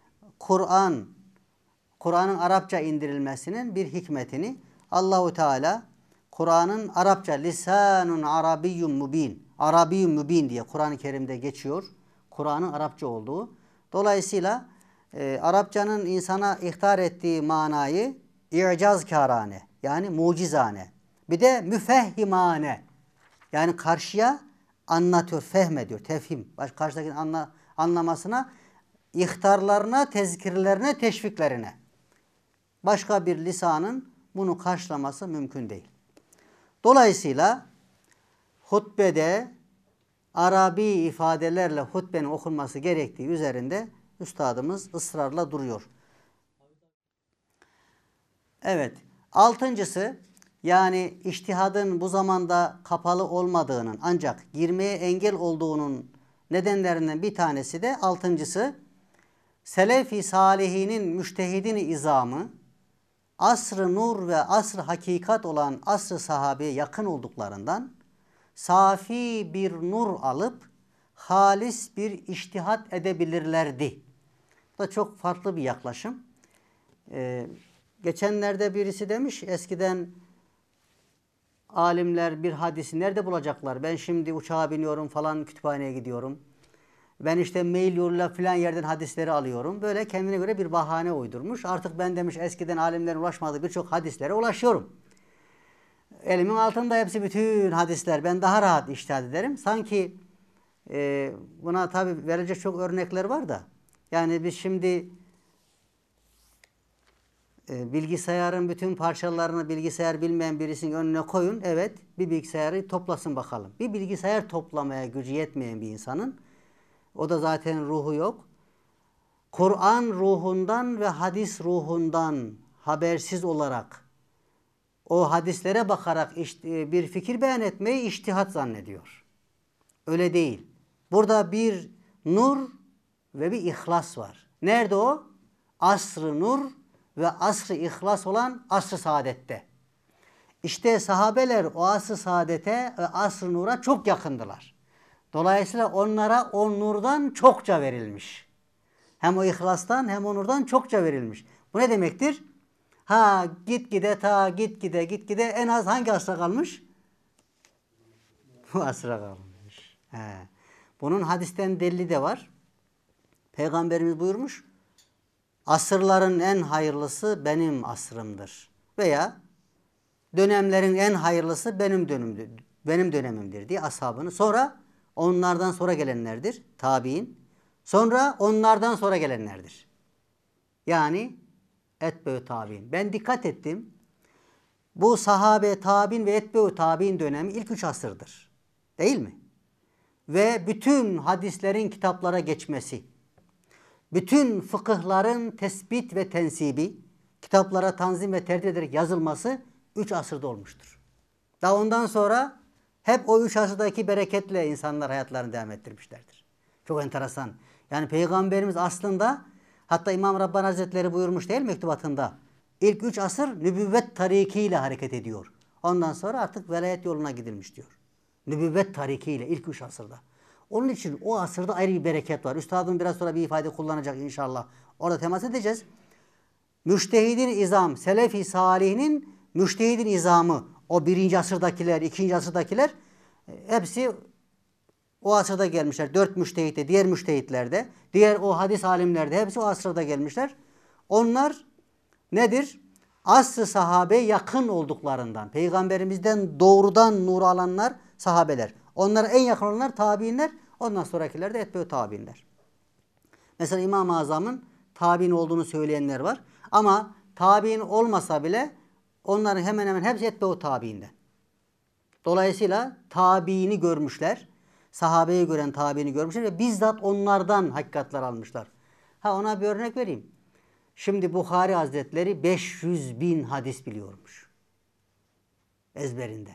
Kur'an'ın Arapça indirilmesinin bir hikmetini Allahu Teala Kur'an'ın Arapça lisanun arabiyyun mubin, arabiyyun mubin diye Kur'an-ı Kerim'de geçiyor. Kur'an'ın Arapça olduğu. Dolayısıyla Arapçanın insana ihtar ettiği manayı icazkarane, yani mucizane. Bir de müfehhimane, yani karşıya anlatıyor, fehmediyor, tefhim. Karşıdakinin anlamasına, ihtarlarına, tezkirlerine, teşviklerine. Başka bir lisanın bunu karşılaması mümkün değil. Dolayısıyla hutbede Arabi ifadelerle hutbenin okunması gerektiği üzerinde üstadımız ısrarla duruyor. Evet. Altıncısı, yani içtihadın bu zamanda kapalı olmadığının ancak girmeye engel olduğunun nedenlerinden bir tanesi de altıncısı, Selefi salihinin müştehidin izamı asr-ı nur ve asr-ı hakikat olan asr-ı sahabeye yakın olduklarından safi bir nur alıp halis bir içtihat edebilirlerdi. Bu da çok farklı bir yaklaşım. Geçenlerde birisi demiş, eskiden alimler bir hadisi nerede bulacaklar? Ben şimdi uçağa biniyorum falan, kütüphaneye gidiyorum. Ben işte mail yoluyla filan yerden hadisleri alıyorum. Böyle kendine göre bir bahane uydurmuş. Artık ben demiş eskiden alimlerin ulaşmadığı birçok hadislere ulaşıyorum. Elimin altında hepsi bütün hadisler. Ben daha rahat içtihat ederim. Sanki buna tabii verecek çok örnekler var da. Yani biz şimdi bilgisayarın bütün parçalarını bilgisayar bilmeyen birisinin önüne koyun. Evet, bir bilgisayarı toplasın bakalım. Bir bilgisayar toplamaya gücü yetmeyen bir insanın, o da zaten ruhu yok, Kur'an ruhundan ve hadis ruhundan habersiz olarak o hadislere bakarak bir fikir beyan etmeyi içtihat zannediyor. Öyle değil. Burada bir nur ve bir ihlas var. Nerede o? Asr-ı nur ve asr-ı ihlas olan asr-ı saadette. İşte sahabeler o asr-ı saadete ve asr-ı nura çok yakındılar. Dolayısıyla onlara o nurdan çokça verilmiş. Hem o ihlastan hem o nurdan çokça verilmiş. Bu ne demektir? Gitgide en az hangi asra kalmış? Bu asra kalmış. Bunun hadisten delili de var. Peygamberimiz buyurmuş, asırların en hayırlısı benim asrımdır. Veya dönemlerin en hayırlısı benim dönemimdir diye ashabını. Sonra onlardan sonra gelenlerdir. Tabi'in. Sonra onlardan sonra gelenlerdir. Yani etbeü tabi'in. Ben dikkat ettim. Bu sahabe, tabi'in ve etbeü tabi'in dönemi ilk 3 asırdır. Değil mi? Ve bütün hadislerin kitaplara geçmesi, bütün fıkıhların tespit ve tensibi, kitaplara tanzim ve tertip ederek yazılması 3 asırda olmuştur. Daha ondan sonra hep o 3 asırdaki bereketle insanlar hayatlarını devam ettirmişlerdir. Çok enteresan. Yani Peygamberimiz aslında, hatta İmam Rabbani Hazretleri buyurmuş değil mektubatında, ilk 3 asır nübüvvet tarikiyle hareket ediyor. Ondan sonra artık velayet yoluna gidilmiş diyor. Nübüvvet tarikiyle ilk 3 asırda. Onun için o asırda ayrı bir bereket var. Üstadım biraz sonra bir ifade kullanacak inşallah. Orada temas edeceğiz. Müştehidin izam, Selefi salihinin müştehidin izamı, o 1. asırdakiler, 2. asırdakiler hepsi o asırda gelmişler. 4 müştehit diğer müştehitlerde, diğer o hadis alimlerde hepsi o asırda gelmişler. Onlar nedir? Asr-ı sahabe yakın olduklarından, Peygamberimizden doğrudan nur alanlar sahabeler. Onlara en yakın olanlar tabiinler, ondan sonrakiler de etbeü tabiinler. Mesela İmam-ı Azam'ın tabiin olduğunu söyleyenler var. Ama tabiin olmasa bile onların hemen hemen hepsi etbeü tabiinden. Dolayısıyla tabiini görmüşler. Sahabeyi gören tabiini görmüşler ve bizzat onlardan hakikatler almışlar. Ona bir örnek vereyim. Şimdi Buhari Hazretleri 500.000 hadis biliyormuş. Ezberinden.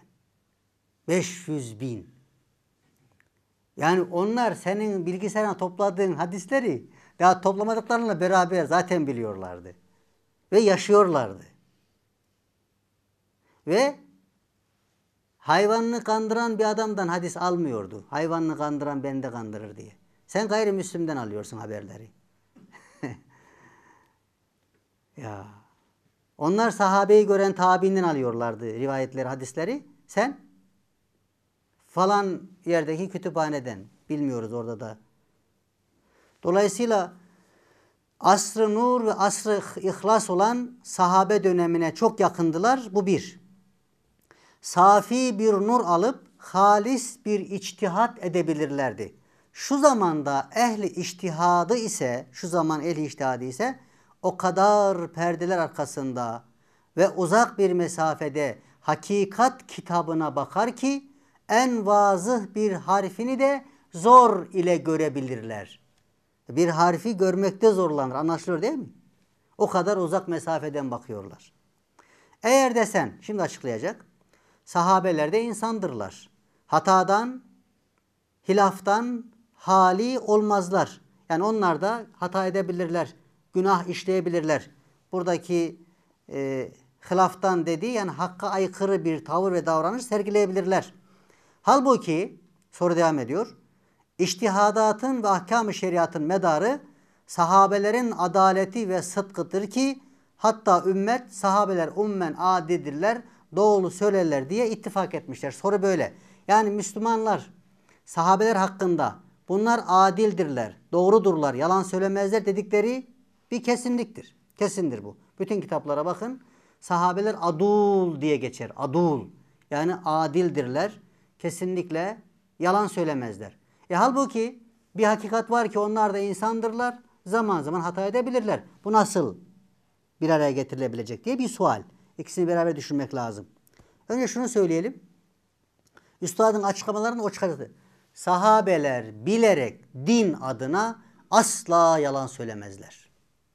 500.000. Yani onlar senin bilgisayarına topladığın hadisleri daha toplamadıklarıyla beraber zaten biliyorlardı. Ve yaşıyorlardı. Ve hayvanını kandıran bir adamdan hadis almıyordu. Hayvanını kandıran beni de kandırır diye. Sen gayrimüslimden alıyorsun haberleri. Ya. Onlar sahabeyi gören tabiinden alıyorlardı rivayetleri, hadisleri. Sen falan yerdeki kütüphaneden. Bilmiyoruz orada da. Dolayısıyla asr-ı nur ve asr-ı ihlas olan sahabe dönemine çok yakındılar. Bu bir. Safi bir nur alıp halis bir içtihat edebilirlerdi. Şu zamanda ehli içtihadı ise, o kadar perdeler arkasında ve uzak bir mesafede hakikat kitabına bakar ki en vazıh bir harfini de zor ile görebilirler. Bir harfi görmekte zorlanır. Anlaşılıyor değil mi? O kadar uzak mesafeden bakıyorlar. Eğer desen, şimdi açıklayacak. Sahabeler de insandırlar. Hatadan, hilaftan hali olmazlar. Yani onlar da hata edebilirler. Günah işleyebilirler. Buradaki hilaftan dediği yani hakka aykırı bir tavır ve davranış sergileyebilirler. Halbuki soru devam ediyor. İçtihadatın ve ahkam-ı şeriatın medarı sahabelerin adaleti ve sıdkıdır ki hatta ümmet sahabeler ummen adidirler, doğru söylerler diye ittifak etmişler. Soru böyle. Yani Müslümanlar sahabeler hakkında bunlar adildirler, doğrudurlar, yalan söylemezler dedikleri bir kesinliktir. Kesindir bu. Bütün kitaplara bakın. Sahabeler adul diye geçer. Adul. Yani adildirler. Kesinlikle yalan söylemezler. Halbuki bir hakikat var ki onlar da insandırlar. Zaman zaman hata edebilirler. Bu nasıl bir araya getirilebilecek diye bir sual. İkisini beraber düşünmek lazım. Önce şunu söyleyelim. Üstadın açıklamalarını o çıkarttı. Sahabeler bilerek din adına asla yalan söylemezler.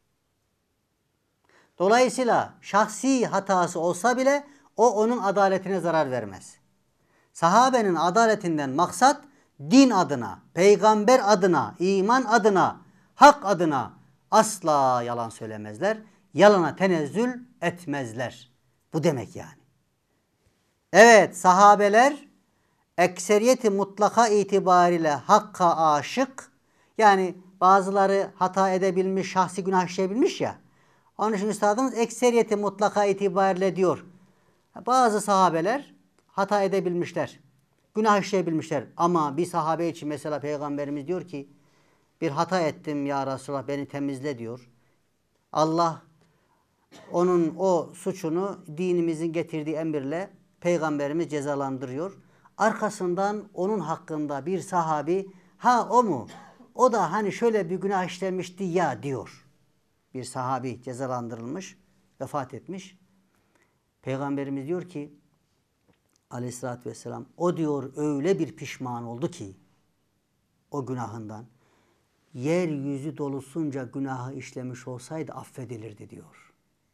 Dolayısıyla şahsi hatası olsa bile o onun adaletine zarar vermez. Sahabenin adaletinden maksat din adına, peygamber adına, iman adına, hak adına asla yalan söylemezler. Yalana tenezzül etmezler. Bu demek yani. Evet, sahabeler ekseriyeti mutlaka itibariyle hakka aşık. Yani bazıları hata edebilmiş, şahsi günah işleyebilmiş ya. Onun için üstadımız ekseriyeti mutlaka itibariyle diyor. Bazı sahabeler hata edebilmişler. Günah işleyebilmişler. Ama bir sahabe için mesela Peygamberimiz diyor ki bir hata ettim ya Resulallah beni temizle diyor. Allah onun o suçunu dinimizin getirdiği emirle Peygamberimiz cezalandırıyor. Arkasından onun hakkında bir sahabi ha o mu? O da hani şöyle bir günah işlemişti ya diyor. Bir sahabi cezalandırılmış, vefat etmiş. Peygamberimiz diyor ki Aleyhisselatü Vesselam o diyor öyle bir pişman oldu ki o günahından yeryüzü dolusunca günahı işlemiş olsaydı affedilirdi diyor.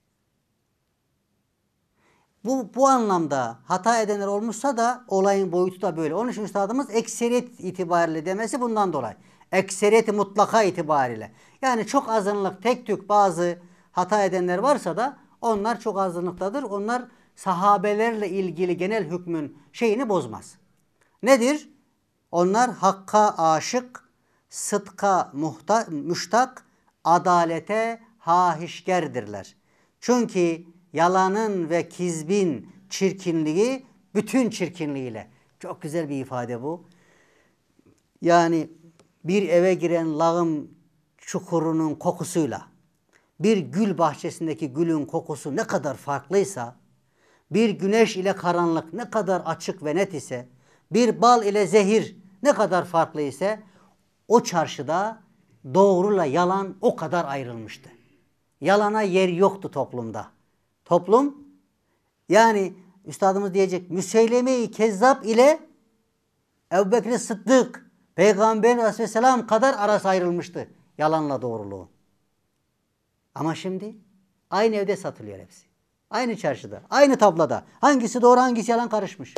Bu anlamda hata edenler olmuşsa da olayın boyutu da böyle. Onun için üstadımız ekseriyet itibariyle demesi bundan dolayı. Ekseriyeti mutlaka itibariyle. Yani çok azınlık tek tük bazı hata edenler varsa da onlar çok azınlıktadır. Onlar sahabelerle ilgili genel hükmün şeyini bozmaz. Nedir? Onlar hakka aşık, sıdka müştak, adalete hahişgerdirler. Çünkü yalanın ve kizbin çirkinliği bütün çirkinliğiyle. Çok güzel bir ifade bu. Yani bir eve giren lağım çukurunun kokusuyla bir gül bahçesindeki gülün kokusu ne kadar farklıysa, bir güneş ile karanlık ne kadar açık ve net ise, bir bal ile zehir ne kadar farklı ise, o çarşıda doğruyla yalan o kadar ayrılmıştı. Yalana yer yoktu toplumda. Toplum yani üstadımız diyecek Müseyleme-i Kezzab ile Ebubekir Sıddık Peygamber Aleyhisselam kadar arası ayrılmıştı yalanla doğruluğu. Ama şimdi aynı evde satılıyor hepsi. Aynı çarşıda, aynı tabloda. Hangisi doğru hangisi yalan karışmış.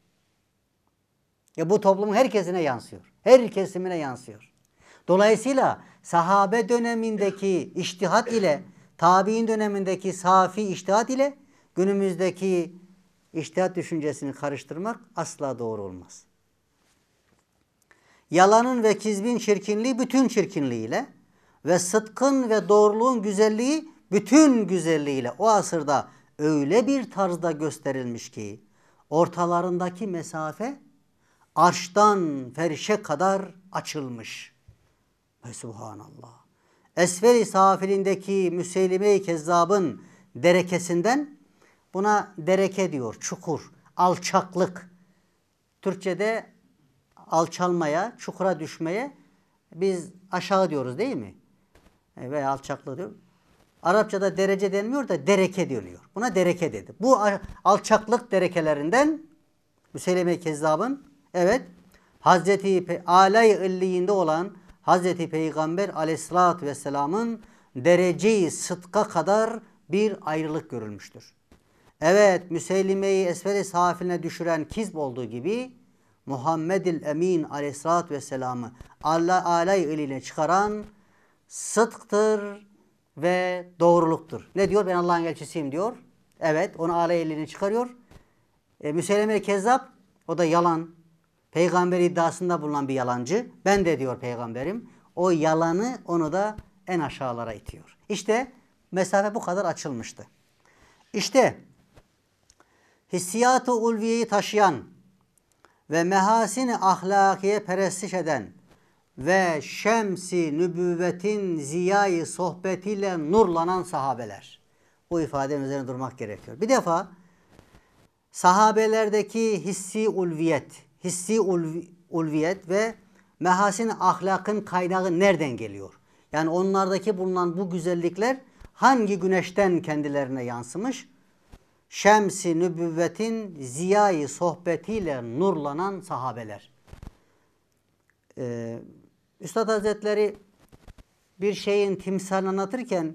Bu toplumun her kesine yansıyor. Her kesimine yansıyor. Dolayısıyla sahabe dönemindeki içtihat ile tabi'in dönemindeki safi içtihat ile günümüzdeki içtihat düşüncesini karıştırmak asla doğru olmaz. Yalanın ve kizbin çirkinliği bütün çirkinliğiyle ve sıdkın ve doğruluğun güzelliği bütün güzelliğiyle o asırda öyle bir tarzda gösterilmiş ki ortalarındaki mesafe arştan ferşe kadar açılmış. Ve subhanallah. Esfel-i safilindeki Müseylime-i Kezzab'ın derekesinden buna dereke diyor, çukur, alçaklık. Türkçe'de alçalmaya, çukura düşmeye biz aşağı diyoruz değil mi? Veya alçaklığı diyor. Arapçada derece denmiyor da dereke deniyor. Buna dereke dedi. Bu alçaklık derekelerinden Müseyleme-i Kezzab'ın evet Hazreti Alay-ı İlliyinde olan Hazreti Peygamber Aleyhisselatü Vesselam'ın derece-i sıdka kadar bir ayrılık görülmüştür. Evet, Müseylime'yi esfel-i safiline düşüren kizb olduğu gibi Muhammedül Emin Aleyhisselatü Vesselam'ı Alay-ı İlliyine çıkaran sıdktır ve doğruluktur. Ne diyor? Ben Allah'ın elçisiyim diyor. Evet, onu Alay-ı İlliyine çıkarıyor. Müseyleme-i Kezzab, o da yalan. Peygamber iddiasında bulunan bir yalancı. Ben de diyor peygamberim. O yalanı onu da en aşağılara itiyor. İşte mesafe bu kadar açılmıştı. İşte hissiyat-ı ulviyeyi taşıyan ve mehasin-i ahlakiye perestiş eden ve şems-i nübüvvetin ziyayı sohbetiyle nurlanan sahabeler. Bu ifadenin üzerine durmak gerekiyor. Bir defa sahabelerdeki hissi ulviyet ve mehasin ahlakın kaynağı nereden geliyor? Yani onlardaki bulunan bu güzellikler hangi güneşten kendilerine yansımış? Şems-i nübüvvetin ziyayı sohbetiyle nurlanan sahabeler. Üstad Hazretleri bir şeyin timsalini anlatırken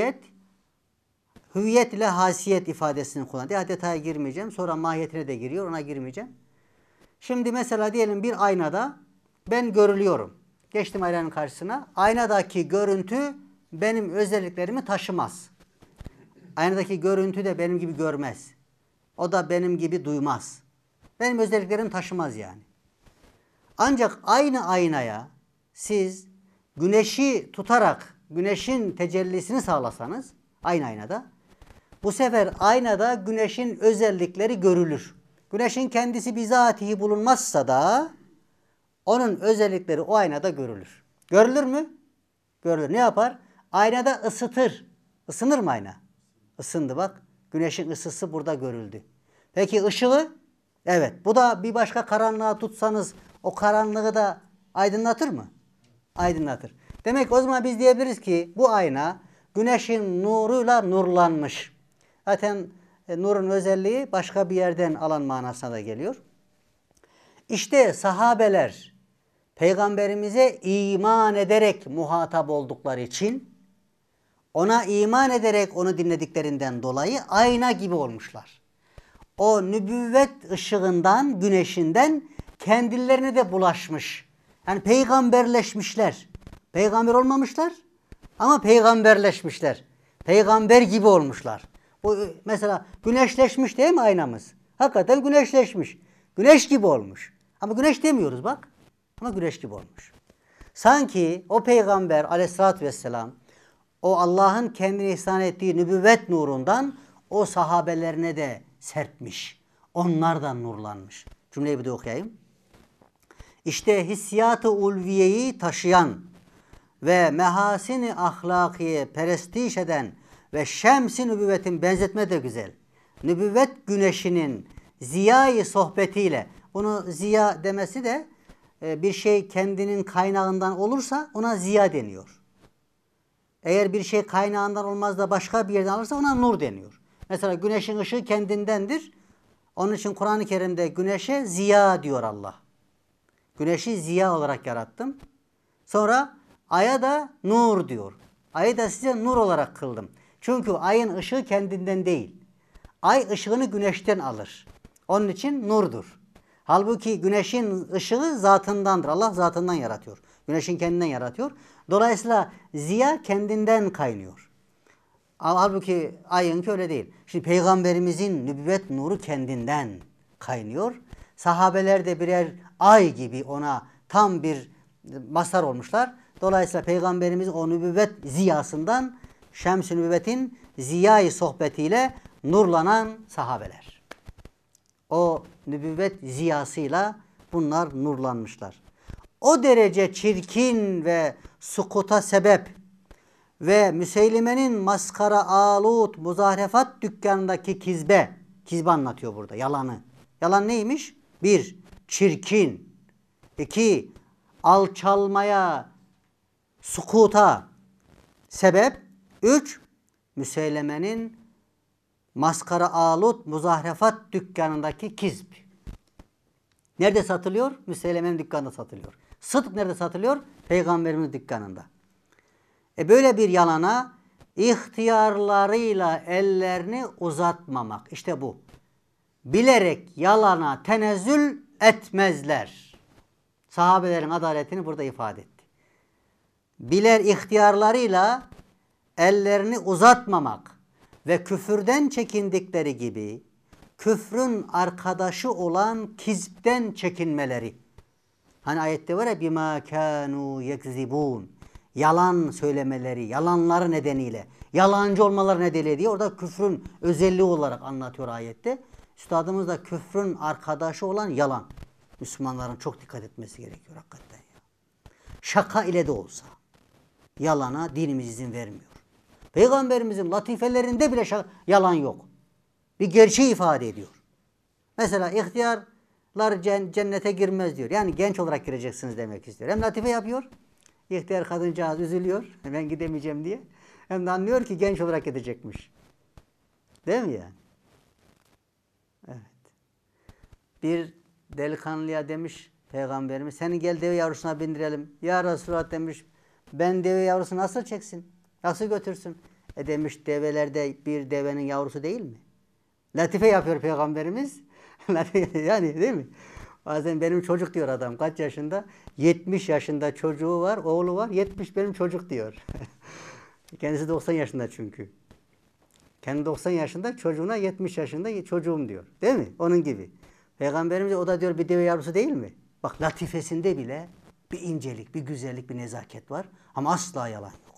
hüviyet ile hasiyet ifadesini kullanıyor. Detaya girmeyeceğim. Sonra mahiyetine de giriyor. Ona girmeyeceğim. Şimdi mesela diyelim bir aynada ben görülüyorum. Geçtim aynanın karşısına. Aynadaki görüntü benim özelliklerimi taşımaz. Aynadaki görüntü de benim gibi görmez. O da benim gibi duymaz. Benim özelliklerimi taşımaz yani. Ancak aynı aynaya siz güneşi tutarak güneşin tecellisini sağlasanız aynı aynada bu sefer aynada güneşin özellikleri görülür. Güneşin kendisi bizatihi bulunmazsa da onun özellikleri o aynada görülür. Görülür mü? Görülür. Ne yapar? Aynada ısıtır. Isınır mı ayna? Isındı bak. Güneşin ısısı burada görüldü. Peki ışığı? Evet. Bu da bir başka karanlığa tutsanız o karanlığı da aydınlatır mı? Aydınlatır. Demek o zaman biz diyebiliriz ki bu ayna güneşin nuruyla nurlanmış. Zaten nurun özelliği başka bir yerden alan manasına da geliyor. İşte sahabeler peygamberimize iman ederek muhatap oldukları için ona iman ederek onu dinlediklerinden dolayı ayna gibi olmuşlar. O nübüvvet ışığından, güneşinden kendilerine de bulaşmış. Yani peygamberleşmişler. Peygamber olmamışlar ama peygamberleşmişler. Peygamber gibi olmuşlar. Bu mesela güneşleşmiş değil mi aynamız? Hakikaten güneşleşmiş. Güneş gibi olmuş. Ama güneş demiyoruz bak. Ama güneş gibi olmuş. Sanki o peygamber aleyhissalatü vesselam o Allah'ın kendine ihsan ettiği nübüvvet nurundan o sahabelerine de serpmiş. Onlardan nurlanmış. Cümleyi bir de okuyayım. İşte hissiyat-ı ulviyeyi taşıyan ve mehasin-i ahlakiye perestiş eden ve şems-i nübüvvetin benzetme de güzel. Nübüvvet güneşinin ziyayı sohbetiyle, bunu ziya demesi de bir şey kendinin kaynağından olursa ona ziya deniyor. Eğer bir şey kaynağından olmaz da başka bir yerden alırsa ona nur deniyor. Mesela güneşin ışığı kendindendir. Onun için Kur'an-ı Kerim'de güneşe ziya diyor Allah. Güneşi ziya olarak yarattım. Sonra aya da nur diyor. Ayı da size nur olarak kıldım. Çünkü ayın ışığı kendinden değil. Ay ışığını güneşten alır. Onun için nurdur. Halbuki güneşin ışığı zatındandır. Allah zatından yaratıyor. Güneşin kendinden yaratıyor. Dolayısıyla ziya kendinden kaynıyor. Halbuki ayınki öyle değil. Şimdi peygamberimizin nübüvvet nuru kendinden kaynıyor. Sahabeler de birer ay gibi ona tam bir mazhar olmuşlar. Dolayısıyla peygamberimiz o nübüvvet ziyasından şems-i nübüvvetin ziyayı sohbetiyle nurlanan sahabeler. O nübüvvet ziyasıyla bunlar nurlanmışlar. O derece çirkin ve sukuta sebep ve Müseylime'nin maskara alut muzahrefat dükkanındaki kizbe anlatıyor burada, yalanı. Yalan neymiş? 1. Çirkin. 2. Alçalmaya, sukuta sebep. 3. Müseyleme'nin maskara alut muzahrefat dükkanındaki kizb. Nerede satılıyor? Müseyleme'nin dükkanında satılıyor. Sıdk nerede satılıyor? Peygamberimiz dükkanında. Böyle bir yalana ihtiyarlarıyla ellerini uzatmamak. İşte bu. Bilerek yalana tenezzül etmezler. Sahabelerin adaletini burada ifade etti. İhtiyarlarıyla ellerini uzatmamak ve küfürden çekindikleri gibi küfrün arkadaşı olan kizpten çekinmeleri. Hani ayette var ya bima kanu yekzibun. Yalan söylemeleri, yalanları nedeniyle, yalancı olmaları nedeniyle diye orada küfrün özelliği olarak anlatıyor ayette. Üstadımız da küfrün arkadaşı olan yalan. Müslümanların çok dikkat etmesi gerekiyor hakikaten ya. Şaka ile de olsa yalana dinimiz izin vermiyor. Peygamberimizin latifelerinde bile yalan yok. Bir gerçeği ifade ediyor. Mesela ihtiyarlar cennete girmez diyor. Yani genç olarak gireceksiniz demek istiyor. Hem latife yapıyor. İhtiyar kadıncağız üzülüyor. Ben gidemeyeceğim diye. Hem de anlıyor ki genç olarak gidecekmiş. Değil mi yani? Evet. Bir delikanlıya demiş Peygamberimiz, seni gel deve yavrusuna bindirelim. Ya Resulallah demiş, ben deve yavrusu nasıl çeksin? Nasıl götürsün? Demiş, develerde bir devenin yavrusu değil mi? Latife yapıyor Peygamberimiz. Yani değil mi? Bazen benim çocuk diyor adam. Kaç yaşında? 70 yaşında çocuğu var, oğlu var. 70 benim çocuk diyor. Kendisi 90 yaşında çünkü. Kendi 90 yaşında, çocuğuna 70 yaşında çocuğum diyor. Değil mi? Onun gibi. Peygamberimiz o da diyor bir deve yavrusu değil mi? Bak latifesinde bile bir incelik, bir güzellik, bir nezaket var. Ama asla yalan yok.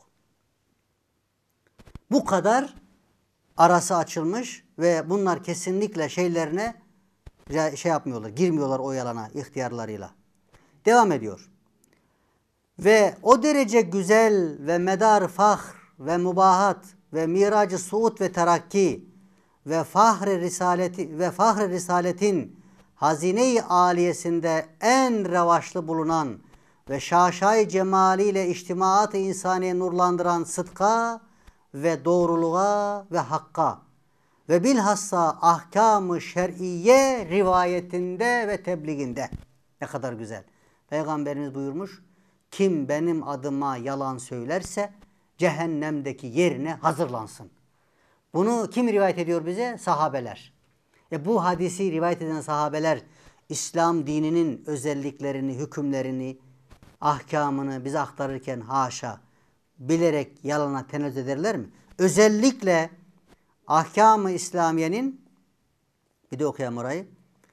Bu kadar arası açılmış ve bunlar kesinlikle şeylerine yapmıyorlar, girmiyorlar o yalana ihtiyarlarıyla. Devam ediyor. Ve o derece güzel ve medar fahr ve mubahat ve miracı suud ve terakki ve fahri risaletin hazine-i aliyesinde en revaçlı bulunan ve şaşay cemaliyle içtimaat-ı insaniye nurlandıran sıdka ve doğruluğa ve hakka ve bilhassa ahkam-ı şer'iye rivayetinde ve tebliğinde. Ne kadar güzel. Peygamberimiz buyurmuş, kim benim adıma yalan söylerse cehennemdeki yerine hazırlansın. Bunu kim rivayet ediyor bize? Sahabeler. Bu hadisi rivayet eden sahabeler İslam dininin özelliklerini, hükümlerini, ahkamını bize aktarırken haşa bilerek yalana tenezzül ederler mi? Özellikle ahkam-ı İslamiye'nin, bir de okuyalım orayı.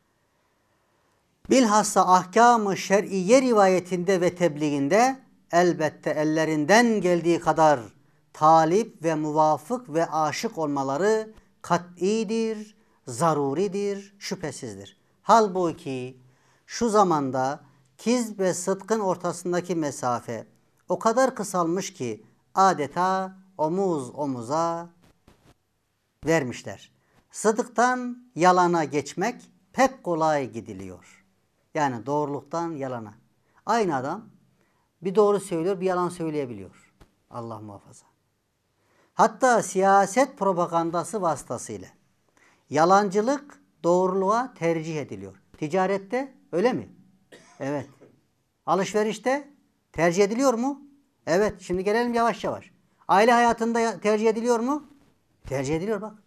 Bilhassa ahkam-ı şer'iye rivayetinde ve tebliğinde elbette ellerinden geldiği kadar talip ve muvafık ve aşık olmaları kat'idir, zaruridir, şüphesizdir. Halbuki şu zamanda kizb ve sıdkın ortasındaki mesafe o kadar kısalmış ki adeta omuz omuza vermişler. Sıdıktan yalana geçmek pek kolay gidiliyor. Yani doğruluktan yalana. Aynı adam bir doğru söylüyor, bir yalan söyleyebiliyor. Allah muhafaza. Hatta siyaset propagandası vasıtasıyla yalancılık doğruluğa tercih ediliyor. Ticarette öyle mi? Evet. Alışverişte tercih ediliyor mu? Evet. Şimdi gelelim yavaş yavaş. Aile hayatında tercih ediliyor mu? Tercih ediliyor bak.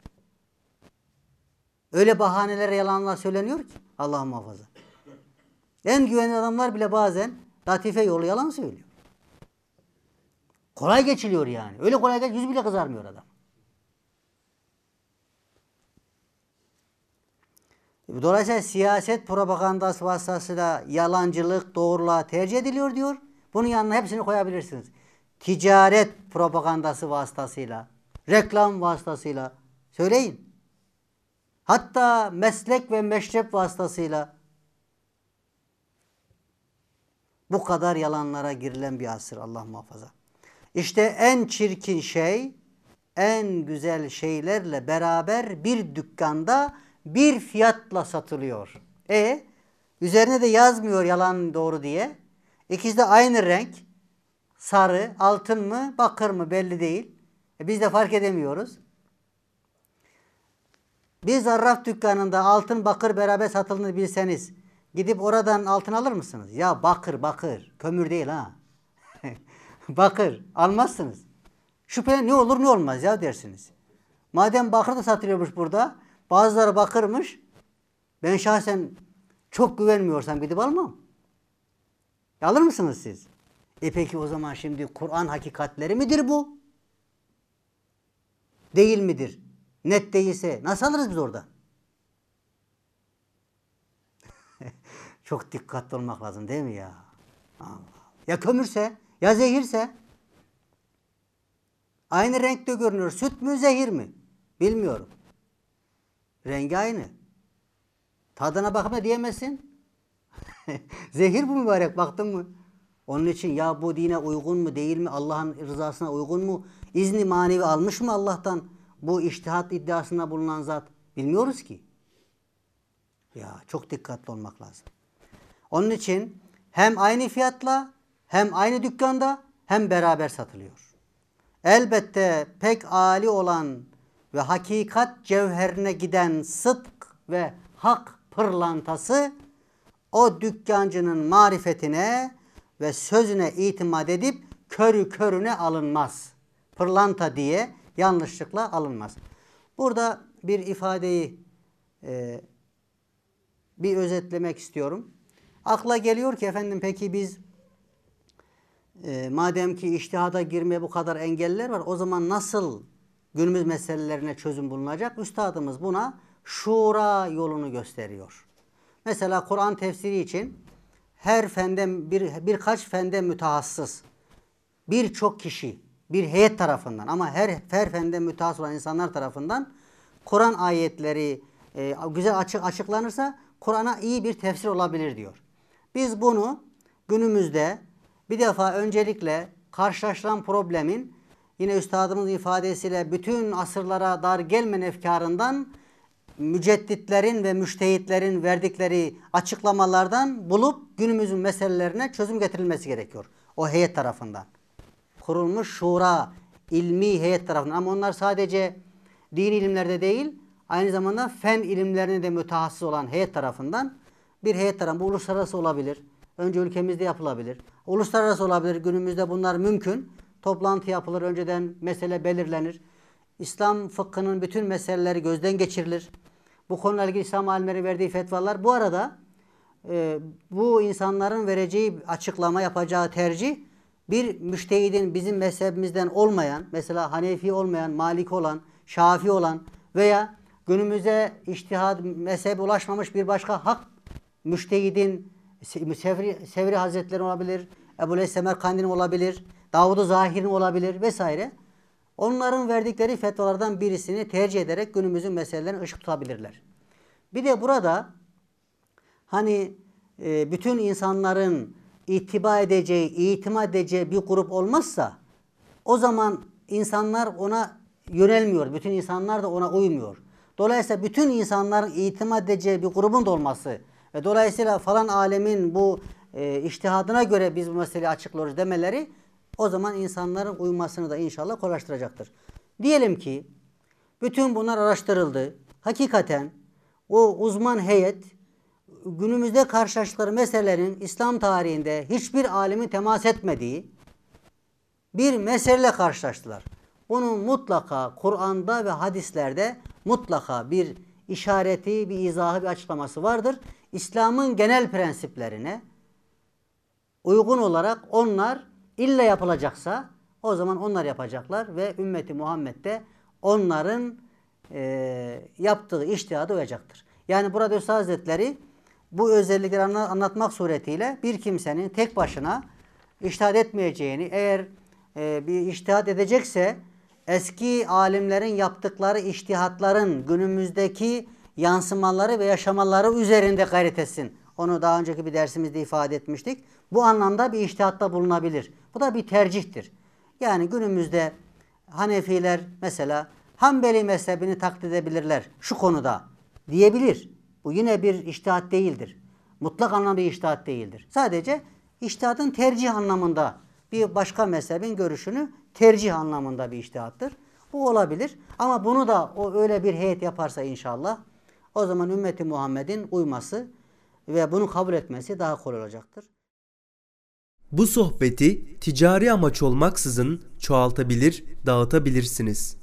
Öyle bahaneler yalanlar söyleniyor ki Allah muhafaza. En güvenli adamlar bile bazen latife yolu yalan söylüyor. Kolay geçiliyor yani. Öyle kolay geç, yüz bile kızarmıyor adam. Dolayısıyla siyaset propagandası vasıtasıyla yalancılık doğruluğa tercih ediliyor diyor. Bunun yanına hepsini koyabilirsiniz. Ticaret propagandası vasıtasıyla, reklam vasıtasıyla söyleyin. Hatta meslek ve meşrep vasıtasıyla bu kadar yalanlara girilen bir asır Allah muhafaza. İşte en çirkin şey, en güzel şeylerle beraber bir dükkanda bir fiyatla satılıyor. Üzerine de yazmıyor yalan doğru diye. İkisi de aynı renk. Sarı, altın mı, bakır mı belli değil. Biz de fark edemiyoruz. Bir zarraf dükkanında altın bakır beraber satıldığını bilseniz gidip oradan altın alır mısınız? Ya bakır. Kömür değil ha. Bakır. Almazsınız. Şüphe ne olur ne olmaz ya dersiniz. Madem bakır da satılıyormuş burada, bazıları bakırmış, ben şahsen çok güvenmiyorsam gidip almam. Alır mısınız siz? Peki o zaman şimdi Kur'an hakikatleri midir bu? Değil midir? Net değilse nasıl alırız biz orada? Çok dikkatli olmak lazım değil mi ya? Allah. Ya kömürse, ya zehirse? Aynı renkte görünüyor. Süt mü, zehir mi? Bilmiyorum. Rengi aynı. Tadına bakıp da diyemezsin. Zehir bu mübarek, baktın mı? Onun için ya bu dine uygun mu değil mi? Allah'ın rızasına uygun mu? İzni manevi almış mı Allah'tan? Bu içtihat iddiasında bulunan zat. Bilmiyoruz ki. Ya çok dikkatli olmak lazım. Onun için hem aynı fiyatla hem aynı dükkanda hem beraber satılıyor. Elbette pek âli olan ve hakikat cevherine giden sıdk ve hak pırlantası o dükkancının marifetine ve sözüne itimat edip körü körüne alınmaz. Pırlanta diye yanlışlıkla alınmaz. Burada bir ifadeyi bir özetlemek istiyorum. Akla geliyor ki efendim peki biz madem ki içtihada girmeye bu kadar engeller var, o zaman nasıl günümüz meselelerine çözüm bulunacak? Üstadımız buna şura yolunu gösteriyor. Mesela Kur'an tefsiri için her fenden birkaç fende mütehassıs birçok kişi bir heyet tarafından ama her fende mütehassıs olan insanlar tarafından Kur'an ayetleri güzel açıklanırsa Kur'an'a iyi bir tefsir olabilir diyor. Biz bunu günümüzde bir defa öncelikle karşılaşılan problemin yine üstadımızın ifadesiyle bütün asırlara dar gelmeyen efkarından mücedditlerin ve müştehitlerin verdikleri açıklamalardan bulup günümüzün meselelerine çözüm getirilmesi gerekiyor. O heyet tarafından. Kurulmuş şura, ilmi heyet tarafından. Ama onlar sadece dini ilimlerde değil, aynı zamanda fen ilimlerine de mütehassıs olan heyet tarafından bir heyet tarafından. Bu uluslararası olabilir. Önce ülkemizde yapılabilir. Uluslararası olabilir. Günümüzde bunlar mümkün. Toplantı yapılır. Önceden mesele belirlenir. İslam fıkhının bütün meseleleri gözden geçirilir. Bu konuyla ilgili İslam alimleri verdiği fetvalar. Bu arada bu insanların vereceği açıklama, yapacağı tercih bir müştehidin bizim mezhebimizden olmayan, mesela Hanefi olmayan, Maliki olan, Şafii olan veya günümüze içtihad mezhebe ulaşmamış bir başka hak müştehidin Sevri Hazretleri olabilir, Ebu'l-Hasan Semerkandi'nin olabilir, Davud-u Zahir'in olabilir vesaire. Onların verdikleri fetvalardan birisini tercih ederek günümüzün meselelerine ışık tutabilirler. Bir de burada hani bütün insanların itimat edeceği bir grup olmazsa o zaman insanlar ona yönelmiyor. Bütün insanlar da ona uymuyor. Dolayısıyla bütün insanların itimat edeceği bir grubun da olması ve dolayısıyla falan alemin bu içtihadına göre biz bu meseleyi açıklıyoruz demeleri o zaman insanların uymasını da inşallah kolaylaştıracaktır. Diyelim ki bütün bunlar araştırıldı. Hakikaten o uzman heyet günümüzde karşılaştıkları meselelerin İslam tarihinde hiçbir alimin temas etmediği bir meseleyle karşılaştılar. Bunun mutlaka Kur'an'da ve hadislerde mutlaka bir işareti, bir izahı, bir açıklaması vardır. İslam'ın genel prensiplerine uygun olarak onlar illa yapılacaksa o zaman onlar yapacaklar ve ümmeti Muhammed'de onların yaptığı içtihada uyacaktır. Yani burada Üstad Hazretleri bu özellikleri anlatmak suretiyle bir kimsenin tek başına içtihad etmeyeceğini, eğer bir içtihad edecekse eski alimlerin yaptıkları içtihatların günümüzdeki yansımaları ve yaşamaları üzerinde gayret etsin. Onu daha önceki bir dersimizde ifade etmiştik. Bu anlamda bir içtihatta bulunabilir. Bu da bir tercihtir. Yani günümüzde Hanefiler mesela Hanbeli mezhebini taklit edebilirler şu konuda diyebilir. Bu yine bir içtihat değildir. Mutlak anlamda bir içtihat değildir. Sadece içtihadın tercih anlamında bir başka mezhebin görüşünü tercih anlamında bir içtihattır. Bu olabilir. Ama bunu da o öyle bir heyet yaparsa inşallah o zaman ümmeti Muhammed'in uyması ve bunu kabul etmesi daha kolay olacaktır. Bu sohbeti ticari amaç olmaksızın çoğaltabilir, dağıtabilirsiniz.